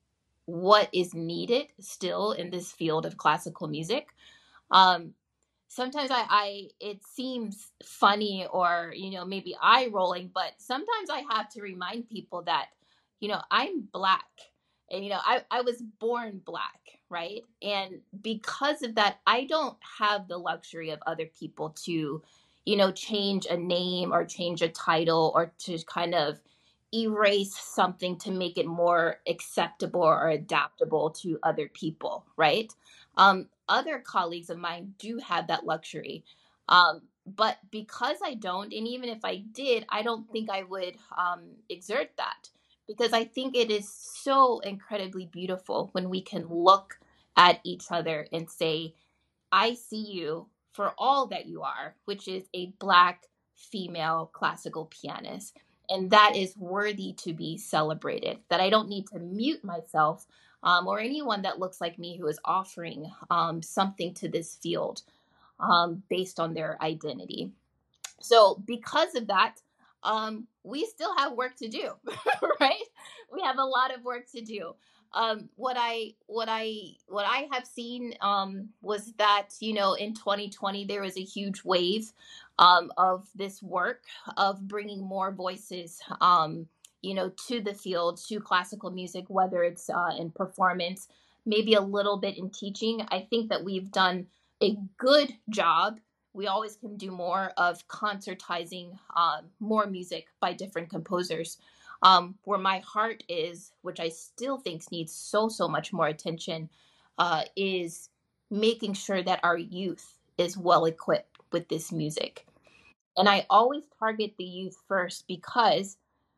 what is needed still in this field of classical music. Um, sometimes I, I, it seems funny or, you know, maybe eye rolling, but sometimes I have to remind people that, you know, I'm Black and, you know, I, I was born Black, right? And because of that, I don't have the luxury of other people to, you know, change a name or change a title or to kind of erase something to make it more acceptable or adaptable to other people, right? Um, other colleagues of mine do have that luxury. Um, but because I don't, and even if I did, I don't think I would um, exert that, because I think it is so incredibly beautiful when we can look at each other and say, I see you for all that you are, which is a Black female classical pianist. And that is worthy to be celebrated, that I don't need to mute myself um, or anyone that looks like me who is offering um, something to this field um, based on their identity. So because of that, um, we still have work to do, right? We have a lot of work to do. Um, what I what I what I have seen um, was that, you know, in twenty twenty there was a huge wave um, of this work of bringing more voices, um, you know, to the field, to classical music, whether it's uh, in performance, maybe a little bit in teaching. I think that we've done a good job. We always can do more of concertizing uh, more music by different composers. Um, where my heart is, which I still think needs so, so much more attention, uh, is making sure that our youth is well equipped with this music. And I always target the youth first because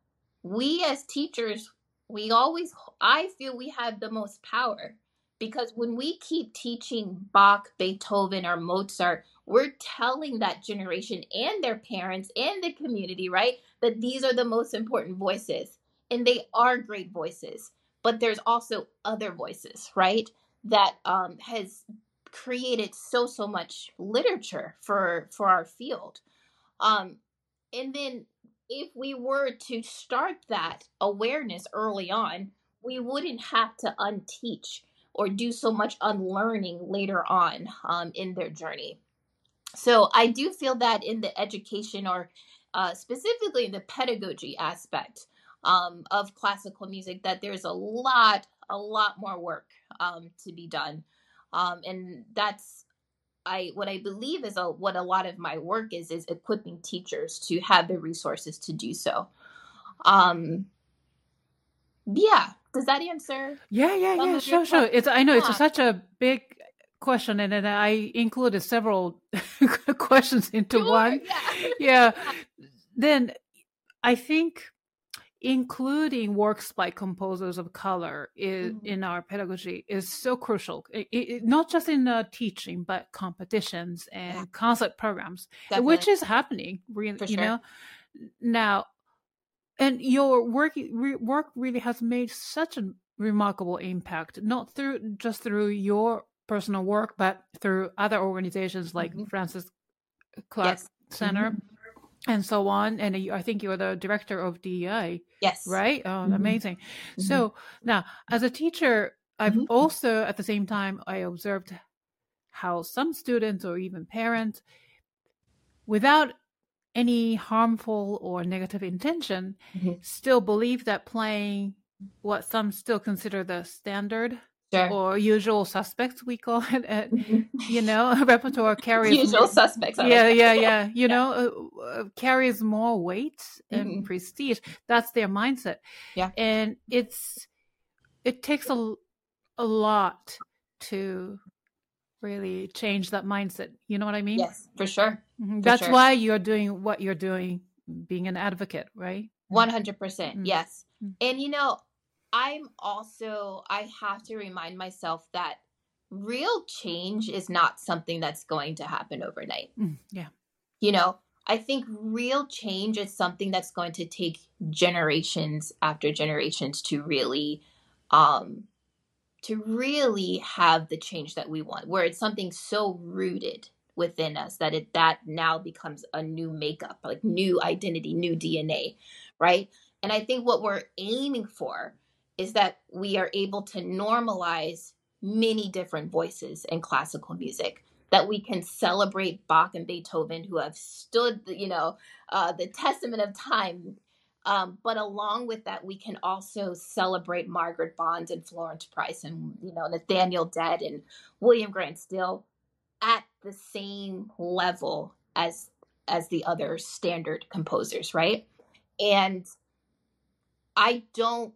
we as teachers, we always, I feel we have the most power, because when we keep teaching Bach, Beethoven, or Mozart, we're telling that generation and their parents and the community, right, that these are the most important voices. And they are great voices. But there's also other voices, right, that um, has created so, so much literature for, for our field. Um, and then if we were to start that awareness early on, we wouldn't have to unteach or do so much unlearning later on um, in their journey. So I do feel that in the education, or uh, specifically in the pedagogy aspect um, of classical music, that there's a lot, a lot more work um, to be done. Um, and that's I what I believe is a, what a lot of my work is, is equipping teachers to have the resources to do so. Um, yeah. Does that answer? Yeah, yeah, yeah. Sure, sure. It's I know yeah. It's such a big question, and then I included several questions into sure, one. Yeah. yeah. Then I think including works by composers of color is, mm-hmm. in our pedagogy is so crucial. It, it, not just in uh, teaching, but competitions and yeah. concert programs, Definitely. which is happening. Really, For you sure. know, now. And your work re, work really has made such a remarkable impact, not through just through your personal work, but through other organizations like mm-hmm. Francis Clark yes. Center mm-hmm. and so on. And I think you're the director of D E I. Yes. Right? Oh, mm-hmm. amazing. Mm-hmm. So now, as a teacher, I've mm-hmm. also, at the same time, I observed how some students or even parents, without any harmful or negative intention, mm-hmm. still believe that playing what some still consider the standard sure. or usual suspects, we call it, uh, mm-hmm. you know, repertoire carries usual more, suspects. I yeah, like yeah, yeah. You yeah. know, uh, uh, carries more weight mm-hmm. and prestige. That's their mindset. Yeah, and it's it takes a a lot to really change that mindset. You know what I mean? Yes, for sure. Mm-hmm. For That's sure. why you're doing what you're doing, being an advocate, right? one hundred percent. Mm-hmm. Yes. Mm-hmm. And, you know, I'm also, I have to remind myself that real change is not something that's going to happen overnight. Mm, yeah. You know, I think real change is something that's going to take generations after generations to really, um, to really have the change that we want, where it's something so rooted within us that it that now becomes a new makeup, like new identity, new D N A, right? And I think what we're aiming for is that we are able to normalize many different voices in classical music, that we can celebrate Bach and Beethoven, who have stood, you know, uh, the testament of time. Um, but along with that, we can also celebrate Margaret Bonds and Florence Price and, you know, Nathaniel Dett and William Grant Still at the same level as as the other standard composers, right? And I don't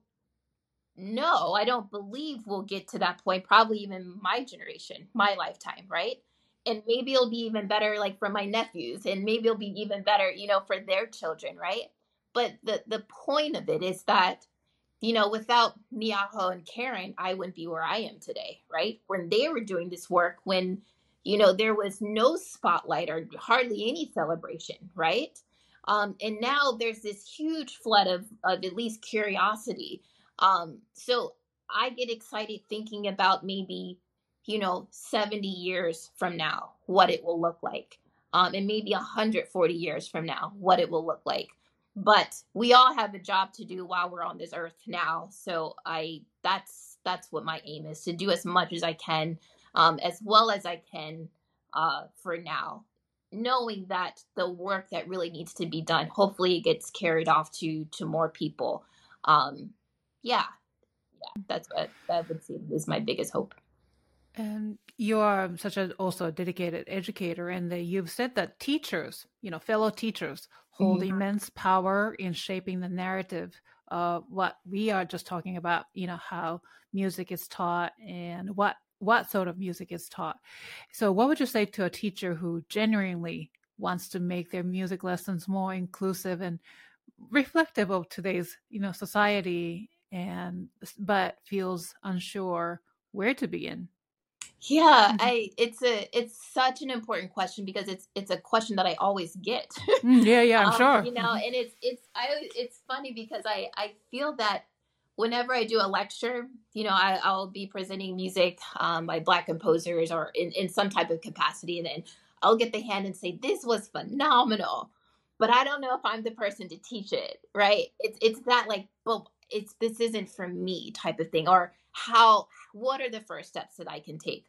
know, I don't believe we'll get to that point, probably even my generation, my lifetime, right? And maybe it'll be even better, like for my nephews, and maybe it'll be even better, you know, for their children, right? But the the point of it is that, you know, without Miaho and Karen, I wouldn't be where I am today, right? When they were doing this work, when, you know, there was no spotlight or hardly any celebration, right? Um, and now there's this huge flood of, of at least curiosity. Um, so I get excited thinking about maybe, you know, seventy years from now, what it will look like. Um, and maybe one hundred forty years from now, what it will look like. But we all have a job to do while we're on this earth now. So I, that's, that's what my aim is, to do as much as I can, um, as well as I can, uh, for now, knowing that the work that really needs to be done, hopefully it gets carried off to, to more people. Um, yeah, yeah, that's what I would say is my biggest hope. And you are such a also a dedicated educator, and that you've said that teachers, you know, fellow teachers hold mm-hmm. immense power in shaping the narrative of what we are just talking about, you know, how music is taught and what what sort of music is taught. So what would you say to a teacher who genuinely wants to make their music lessons more inclusive and reflective of today's, you know, society, and but feels unsure where to begin? Yeah, mm-hmm. I it's a it's such an important question, because it's it's a question that I always get. yeah, yeah, I'm um, sure. You know, mm-hmm. and it's it's I it's funny because I I feel that whenever I do a lecture, you know, I, I'll be presenting music um, by Black composers or in, in some type of capacity, and then I'll get the hand and say, "This was phenomenal," but I don't know if I'm the person to teach it, right? It's it's that like, well, it's this isn't for me type of thing, or how what are the first steps that I can take?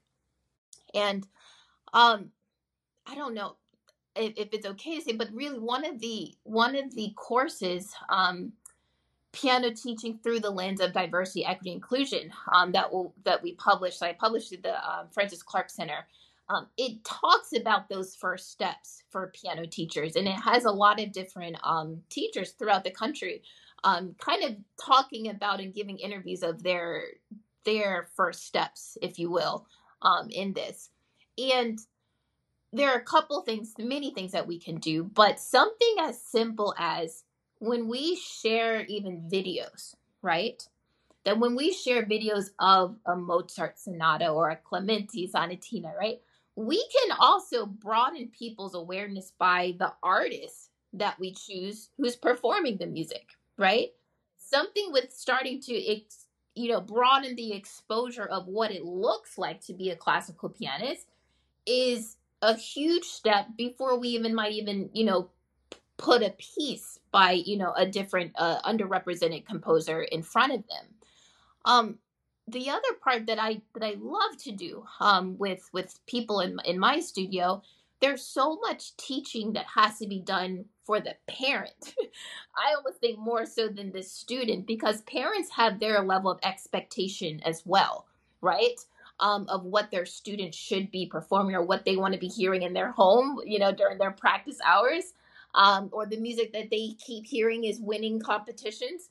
And um, I don't know if, if it's okay to say, but really one of the one of the courses, um, Piano Teaching Through the Lens of Diversity, Equity, Inclusion, um, that will that we published. I published at the um, Francis Clark Center. Um, it talks about those first steps for piano teachers, and it has a lot of different um, teachers throughout the country, um, kind of talking about and giving interviews of their their first steps, if you will, um, in this. And there are a couple things, many things that we can do, but something as simple as when we share even videos, right? That when we share videos of a Mozart sonata or a Clementi sonatina, right? We can also broaden people's awareness by the artist that we choose who's performing the music, right? Something with starting to, ex, you know, broaden the exposure of what it looks like to be a classical pianist is a huge step before we even might even, you know, put a piece by, you know, a different uh, underrepresented composer in front of them. Um, the other part that I that I love to do um, with with people in in my studio, there's so much teaching that has to be done for the parent. I almost think more so than the student, because parents have their level of expectation as well, right? Um, of what their students should be performing or what they want to be hearing in their home, you know, during their practice hours, um, or the music that they keep hearing is winning competitions.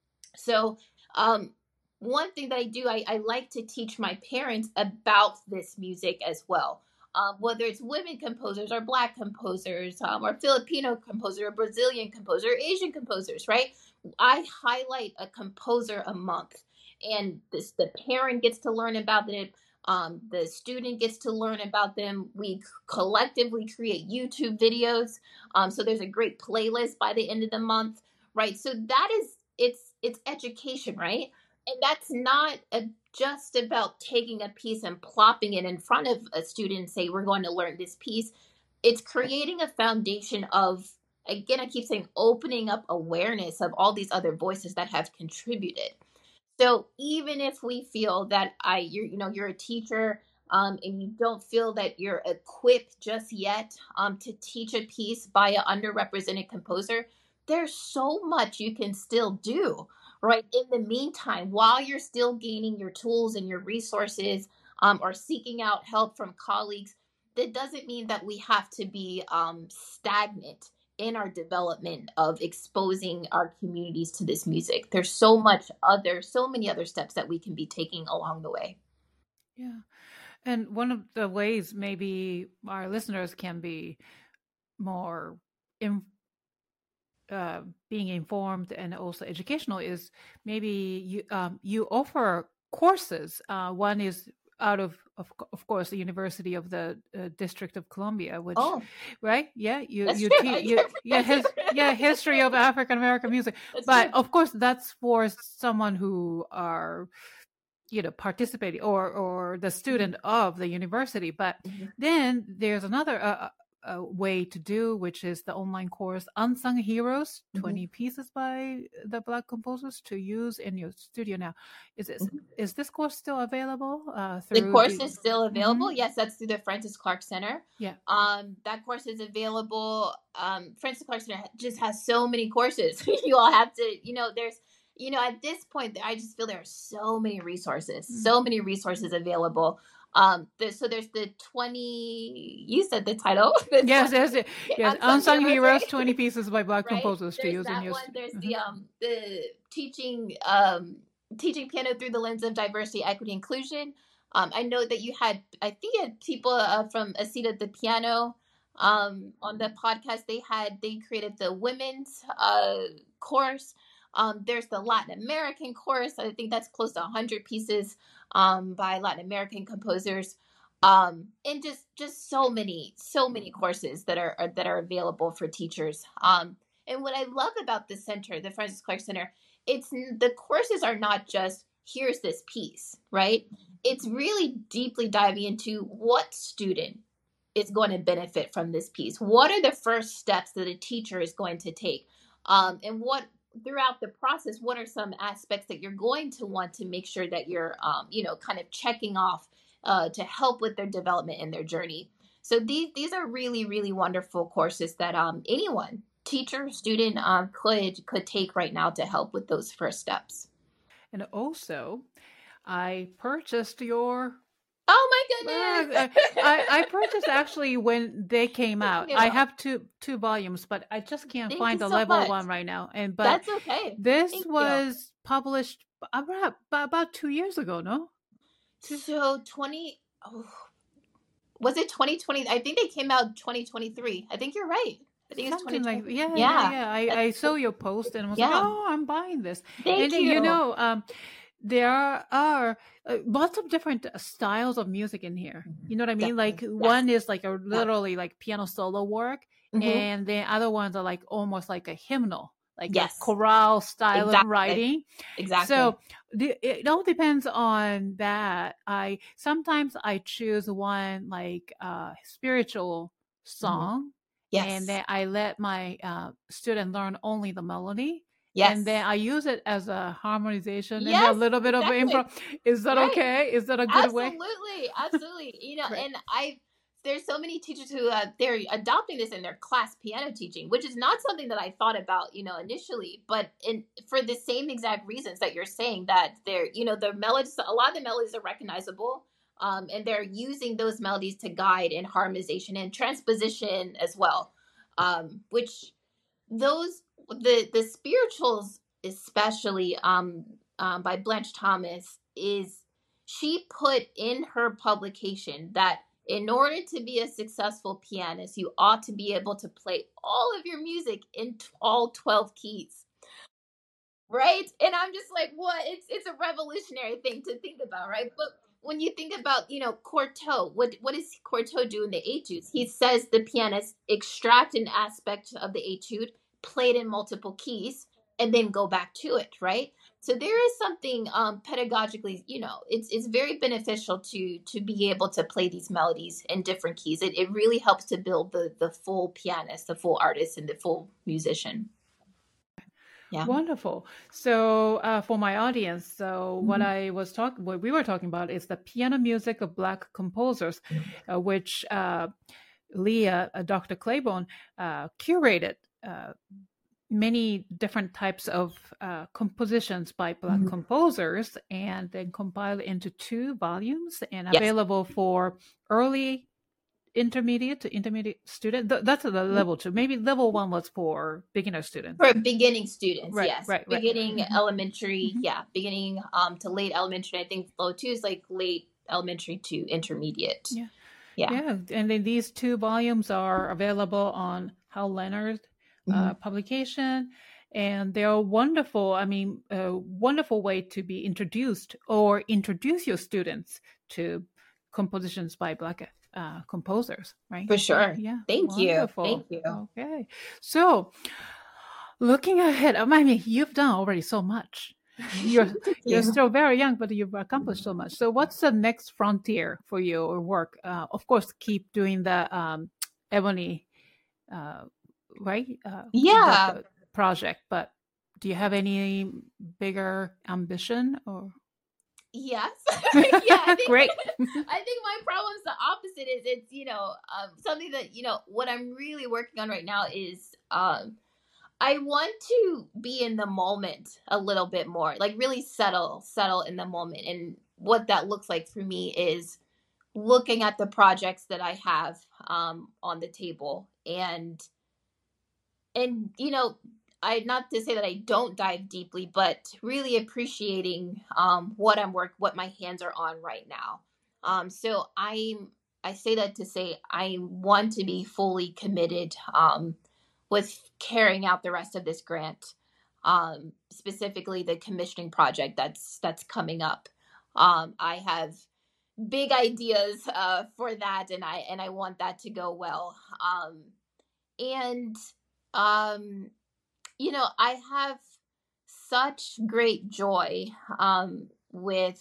So um, one thing that I do, I, I like to teach my parents about this music as well. Um, whether it's women composers or Black composers um, or Filipino composer or Brazilian composer or Asian composers, right? I highlight a composer a month, and this, the parent gets to learn about it. Um, the student gets to learn about them. We collectively create YouTube videos. Um, so there's a great playlist by the end of the month, right? So that is, it's, it's education, right? And that's not a, just about taking a piece and plopping it in front of a student and say, we're going to learn this piece. It's creating a foundation of, again, I keep saying, opening up awareness of all these other voices that have contributed. So even if we feel that I, you're, you know, you're a teacher, um, and you don't feel that you're equipped just yet, um, to teach a piece by an underrepresented composer, there's so much you can still do, right? In the meantime, while you're still gaining your tools and your resources, um, or seeking out help from colleagues, that doesn't mean that we have to be, um, stagnant in our development of exposing our communities to this music. There's so much other, so many other steps that we can be taking along the way. Yeah. And one of the ways maybe our listeners can be more in, uh, being informed and also educational is maybe you um, you offer courses. Uh, one is out of, of of course, the University of the uh, District of Columbia, which, Oh, right? Yeah, you that's you true. teach I you can't yeah his forget. yeah history of African American music, That's but true. of course that's for someone who are, you know, participating or or the student of the university. But Mhm. then there's another uh, uh, way to do, which is the online course Unsung Heroes, Mhm. twenty pieces by the Black composers to use in your studio. Now, is this Mhm. is this course still available uh, The through course the? is still available. Mhm. Yes, that's through the Francis Clark Center. Yeah. Um, that course is available. Um, Francis Clark Center just has so many courses. You all have to, you know, there's, you know, at this point, I just feel there are so many resources, Mm. so many resources available. Um, there's, so there's the twenty, you said the title. The Yes, twenty yes, yes. yes. Unsung Heroes, Heroes, right? twenty pieces by Black Right? composers to There's use in that your. one. stu- There's Mhm. the um the teaching um teaching piano through the lens of diversity, equity, inclusion. Um, I know that you had, I think you had people uh, from A Seat at the Piano um, on the podcast. They had, they created the women's uh, course. Um, there's the Latin American course. I think that's close to one hundred pieces um, by Latin American composers. Um, and just, just so many, so many courses that are, are that are available for teachers. Um, and what I love about the center, the Francis Clark Center, it's the courses are not just here's this piece, right? It's really deeply diving into what student is going to benefit from this piece. What are the first steps that a teacher is going to take? Um, and what throughout the process, what are some aspects that you're going to want to make sure that you're, um, you know, kind of checking off uh, to help with their development and their journey? So these these are really, really wonderful courses that um, anyone, teacher, student, um, could could take right now to help with those first steps. And also, I purchased your. Oh Uh, my goodness! I, I purchased actually when they came out. I Yeah. have two two volumes, but I just can't Thank find you the so level much. one right now. And but That's okay. this Thank you. was published about about two years ago, no? Two, So twenty, oh, was it twenty twenty? I think they came out twenty twenty-three. I think you're right. I think it's something like twenty twenty. yeah, yeah, Yeah. yeah. I, That's I saw your post and I was like, yeah. oh, I'm buying this. Thank And then, you you. know, um, there are uh, lots of different styles of music in here. You know what I mean? Like Definitely. one is like a Yeah. literally like piano solo work, Mhm. and the other ones are like almost like a hymnal, like Yes. a chorale style of Exactly. writing. Exactly. So the, it all depends on that. I sometimes I choose one like uh spiritual song, and Yes. then I let my uh, student learn only the melody. Yes. And then I use it as a harmonization and a Yes. little bit of Exactly. improv. Is that Right. okay? Is that a good way? Absolutely. Absolutely. You know, Right. and I there's so many teachers who uh, they're adopting this in their class piano teaching, which is not something that I thought about, you know, initially, but in for the same exact reasons that you're saying, that they're, you know, the melodies, a lot of the melodies are recognizable, um, and they're using those melodies to guide in harmonization and transposition as well, um, which those the the spirituals, especially um, um, by Blanche Thomas, is she put in her publication that in order to be a successful pianist, you ought to be able to play all of your music in t- all twelve keys. Right? And I'm just like, what? It's it's a revolutionary thing to think about, right? But when you think about, you know, Cortot, what what does Cortot do in the etudes? He says the pianist extract an aspect of the etude, play it in multiple keys, and then go back to it, right? So there is something um, pedagogically, you know, it's it's very beneficial to to be able to play these melodies in different keys. It it really helps to build the the full pianist, the full artist, and the full musician. Yeah. Wonderful. So uh, for my audience, so mm-hmm. what I was talking, what we were talking about is the piano music of Black composers, uh, which uh, Leah, uh, Doctor Claiborne, uh, curated uh, many different types of uh, compositions by Black mm-hmm. composers, and then compiled into two volumes and yes. available for early intermediate to intermediate student. Th- that's the level two. Maybe level one was for beginner students. For beginning students, right, yes. Right, beginning right. elementary, mm-hmm. yeah. Beginning um, to late elementary. I think level two is like late elementary to intermediate. Yeah. Yeah. Yeah. And then these two volumes are available on Hal Leonard uh, mm-hmm. publication. And they're wonderful. I mean, a wonderful way to be introduced or introduce your students to compositions by Black uh, composers, right? For sure. Yeah. Thank wonderful. you. Thank you. Okay. So looking ahead, I mean, you've done already so much. You're you're still very young, but you've accomplished so much. So what's the next frontier for your work? Uh, of course, keep doing the um, Ebony, uh, right? Uh, yeah. the, the project, but do you have any bigger ambition or? Yes. yeah. I think, Great. I think my problem's the opposite. Is it's you know um, something that you know what I'm really working on right now is um, I want to be in the moment a little bit more, like really settle settle in the moment. And what that looks like for me is looking at the projects that I have um, on the table and and you know. I not to say that I don't dive deeply, but really appreciating um, what I'm work, what my hands are on right now. Um, so I I say that to say I want to be fully committed um, with carrying out the rest of this grant, um, specifically the commissioning project that's that's coming up. Um, I have big ideas uh, for that, and I and I want that to go well. Um, and um, You know, I have such great joy um, with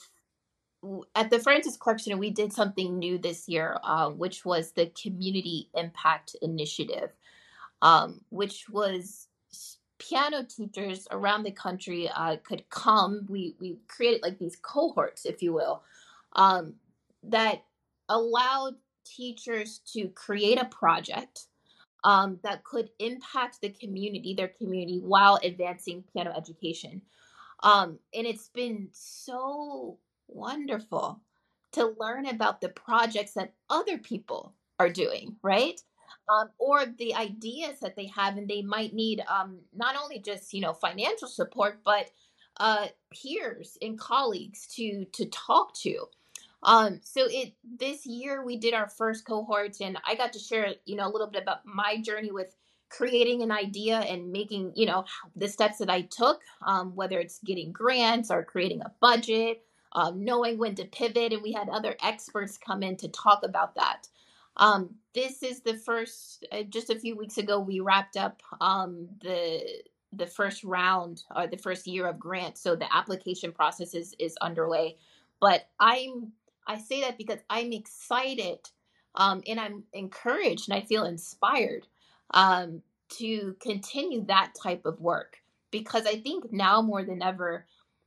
at the Frances Clark Center. We did something new this year, uh, which was the Community Impact Initiative, um, which was piano teachers around the country uh, could come. We we created like these cohorts, if you will, um, that allowed teachers to create a project Um, that could impact the community, their community, while advancing piano education. Um, and it's been so wonderful to learn about the projects that other people are doing, right? Um, or the ideas that they have, and they might need um, not only just, you know, financial support, but uh, peers and colleagues to to talk to. Um, so it this year we did our first cohort, and I got to share, you know, a little bit about my journey with creating an idea and making, you know, the steps that I took, um, whether it's getting grants or creating a budget, um, knowing when to pivot, and we had other experts come in to talk about that. Um, this is the first. Uh, just a few weeks ago, we wrapped up um, the the first round or the first year of grants, so the application process is is underway. But I'm I say that because I'm excited um, and I'm encouraged and I feel inspired um, to continue that type of work, because I think now more than ever,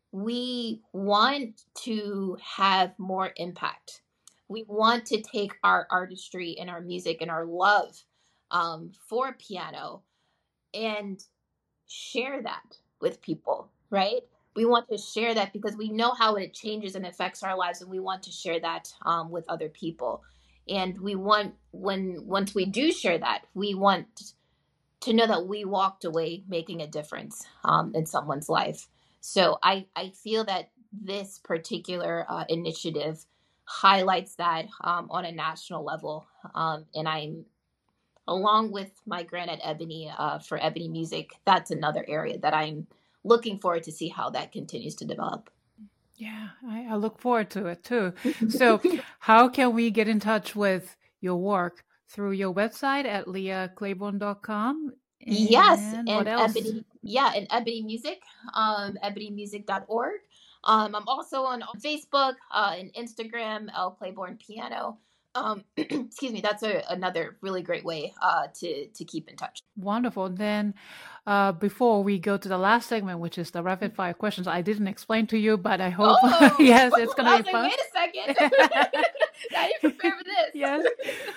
we want to have more impact. We want to take our artistry and our music and our love um, for piano and share that with people, right? We want to share that because we know how it changes and affects our lives, and we want to share that um, with other people. And we want, when once we do share that, we want to know that we walked away making a difference um, in someone's life. So I, I feel that this particular uh, initiative highlights that um, on a national level. Um, and I'm, along with my grant at Ebony uh, for Ebony Music, that's another area that I'm looking forward to see how that continues to develop. Yeah, I, I look forward to it too. So how can we get in touch with your work? Through your website at leah claiborne dot com? And yes, and what else? Ebony, yeah, and Ebony Music, um, ebony music dot org. Um, I'm also on Facebook uh, and Instagram, L Claiborne Piano. Um, excuse me. That's a, another really great way uh, to to keep in touch. Wonderful. Then, uh, before we go to the last segment, which is the rapid fire questions, I didn't explain to you, but I hope Oh, yes, it's gonna I be was fun. like, wait a second. I didn't prepare for this. Yes,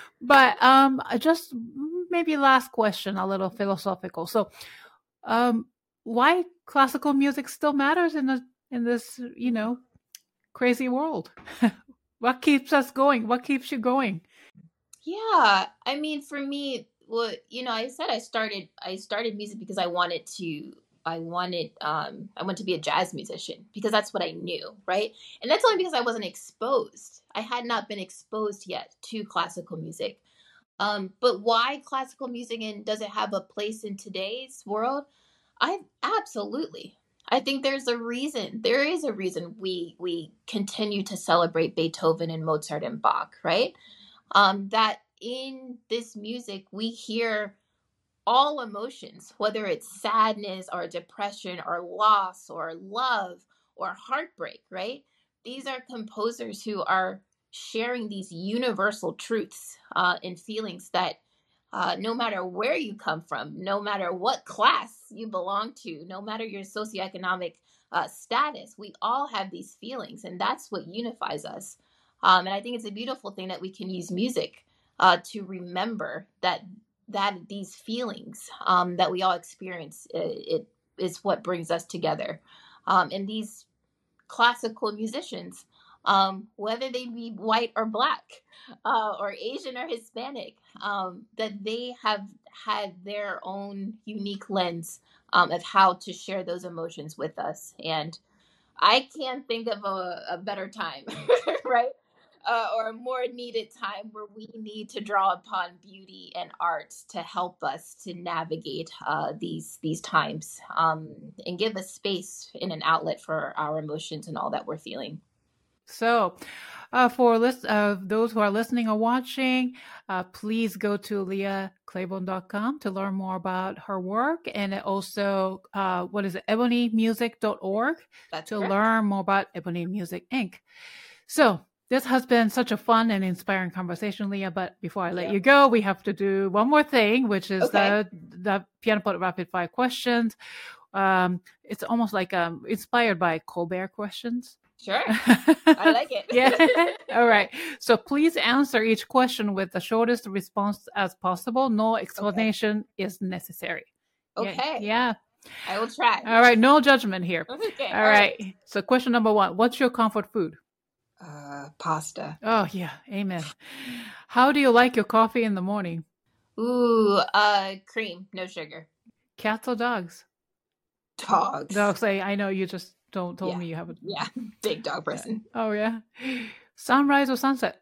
but um, just maybe last question, a little philosophical. So, um, why classical music still matters in the in this you know crazy world? What keeps us going? What keeps you going? Yeah, I mean, for me, well, you know, I said I started I started music because I wanted to I wanted um I wanted to be a jazz musician because that's what I knew, right? And that's only because I wasn't exposed. I had not been exposed yet to classical music. Um, but why classical music, and does it have a place in today's world? I absolutely. I think there's a reason. There is a reason we we continue to celebrate Beethoven and Mozart and Bach, right? Um, that in this music we hear all emotions, whether it's sadness or depression or loss or love or heartbreak, right? These are composers who are sharing these universal truths uh, and feelings that uh, no matter where you come from, no matter what class you belong to, no matter your socioeconomic uh, status, we all have these feelings, and that's what unifies us. Um, and I think it's a beautiful thing that we can use music uh, to remember that that these feelings um, that we all experience, it, it is what brings us together. Um, and these classical musicians, um, whether they be white or black, uh, or Asian or Hispanic, um, that they have had their own unique lens um, of how to share those emotions with us. And I can't think of a, a better time, right? Uh, or a more needed time where we need to draw upon beauty and art to help us to navigate uh, these these times um, and give us space and an outlet for our emotions and all that we're feeling. So, uh, for list, uh, those who are listening or watching, uh, please go to leah claiborne dot com to learn more about her work, and also, uh, what is it, ebony music dot org That's to correct. learn more about Ebony Music Incorporated. So, this has been such a fun and inspiring conversation, Leah. But before I let Yeah. you go, we have to do one more thing, which is Okay. the the Piano Pod Rapid Fire questions. Um, it's almost like um inspired by Colbert questions. Sure. I like it. Yeah. All right. So please answer each question with the shortest response as possible. No explanation okay. is necessary. Okay. Yeah. I will try. All right. No judgment here. Okay. All, All right. right. So question number one, what's your comfort food? Uh, pasta. Oh, yeah. Amen. How do you like your coffee in the morning? Ooh, uh, cream, no sugar. Cats or dogs? Dogs. Dogs. I, I know you just don't told yeah. me you have a... Yeah, big dog person. Oh, yeah. Sunrise or sunset?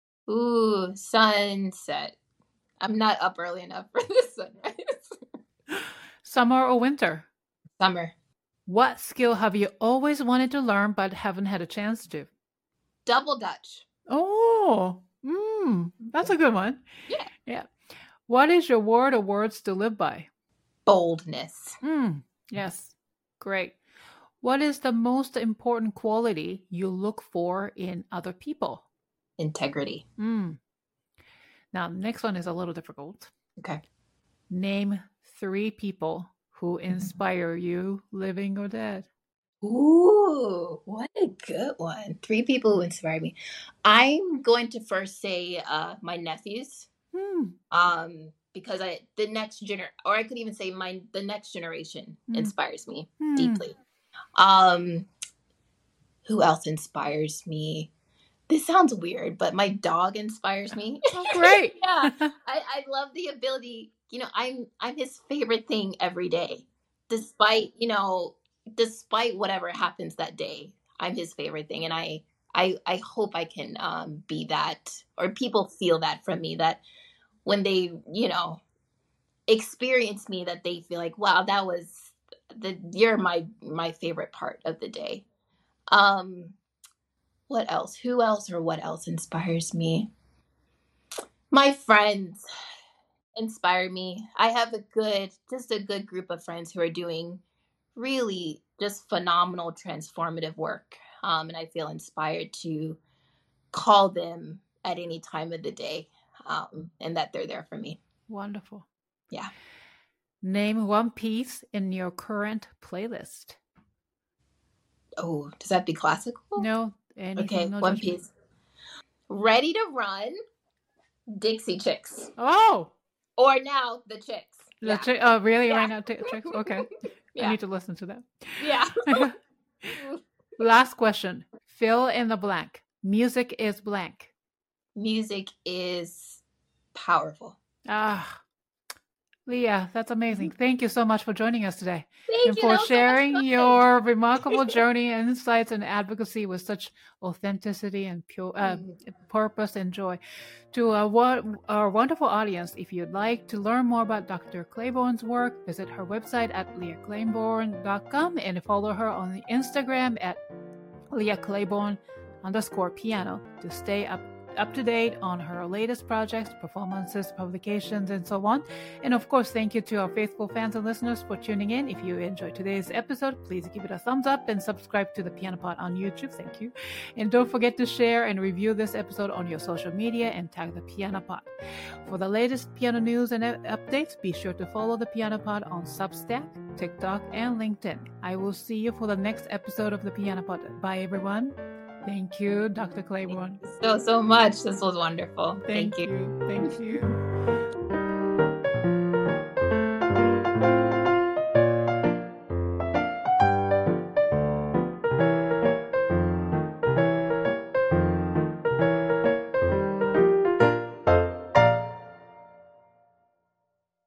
Ooh, sunset. I'm not up early enough for the sunrise. Summer or winter? Summer. What skill have you always wanted to learn but haven't had a chance to? Double Dutch. Oh, mm, that's a good one. Yeah. Yeah. What is your word or words to live by? Boldness. Mm, yes. Great. What is the most important quality you look for in other people? Integrity. Mm. Now, the next one is a little difficult. Okay. Name three people who inspire you, living or dead. Ooh, what a good one. Three people who inspire me. I'm going to first say uh, my nephews. Hmm. Um, because I the next gener or I could even say my the next generation hmm. inspires me hmm. deeply. Um, who else inspires me? This sounds weird, but my dog inspires me. Oh, great. Yeah. I, I love the ability, you know, I'm I'm his favorite thing every day. Despite, you know, despite whatever happens that day, I'm his favorite thing. And I I I hope I can um be that, or people feel that from me, that when they, you know, experience me, that they feel like, wow, that was the you're my my favorite part of the day. Um What else? Who else or what else inspires me? My friends inspire me. I have a good, just a good group of friends who are doing really just phenomenal, transformative work. Um, and I feel inspired to call them at any time of the day, um, and that they're there for me. Wonderful. Yeah. Name one piece in your current playlist. Oh, does that have to be classical? No, anything. Okay, no one judgment. piece. Ready to Run, Dixie Chicks. Oh! Or now, The Chicks. The Yeah. chi- oh, really? Yeah. Right now, t- Chicks? Okay. Yeah. I need to listen to that. Yeah. Last question. Fill in the blank. Music is blank. Music is powerful. Ah, Leah, that's amazing. Thank you so much for joining us today. Thank and you. for That was so much sharing fun. your remarkable journey, insights, and advocacy with such authenticity and pure uh, purpose and joy. To our, wa- our wonderful audience, if you'd like to learn more about Doctor Claiborne's work, visit her website at leah claiborne dot com and follow her on the Instagram at Leah Claiborne underscore piano to stay up up to date on her latest projects, performances, publications, and so on. And of course, thank you to our faithful fans and listeners for tuning in. If you enjoyed today's episode, please give it a thumbs up and subscribe to the Piano Pod on YouTube. Thank you. And don't forget to share and review this episode on your social media and tag the Piano Pod. For the latest piano news and updates, be sure to follow the Piano Pod on Substack, TikTok, and LinkedIn. I will see you for the next episode of the Piano Pod. Bye, everyone. Thank you, Doctor Claiborne. Thank you so, so much. This was wonderful. Thank, Thank you. you. Thank you.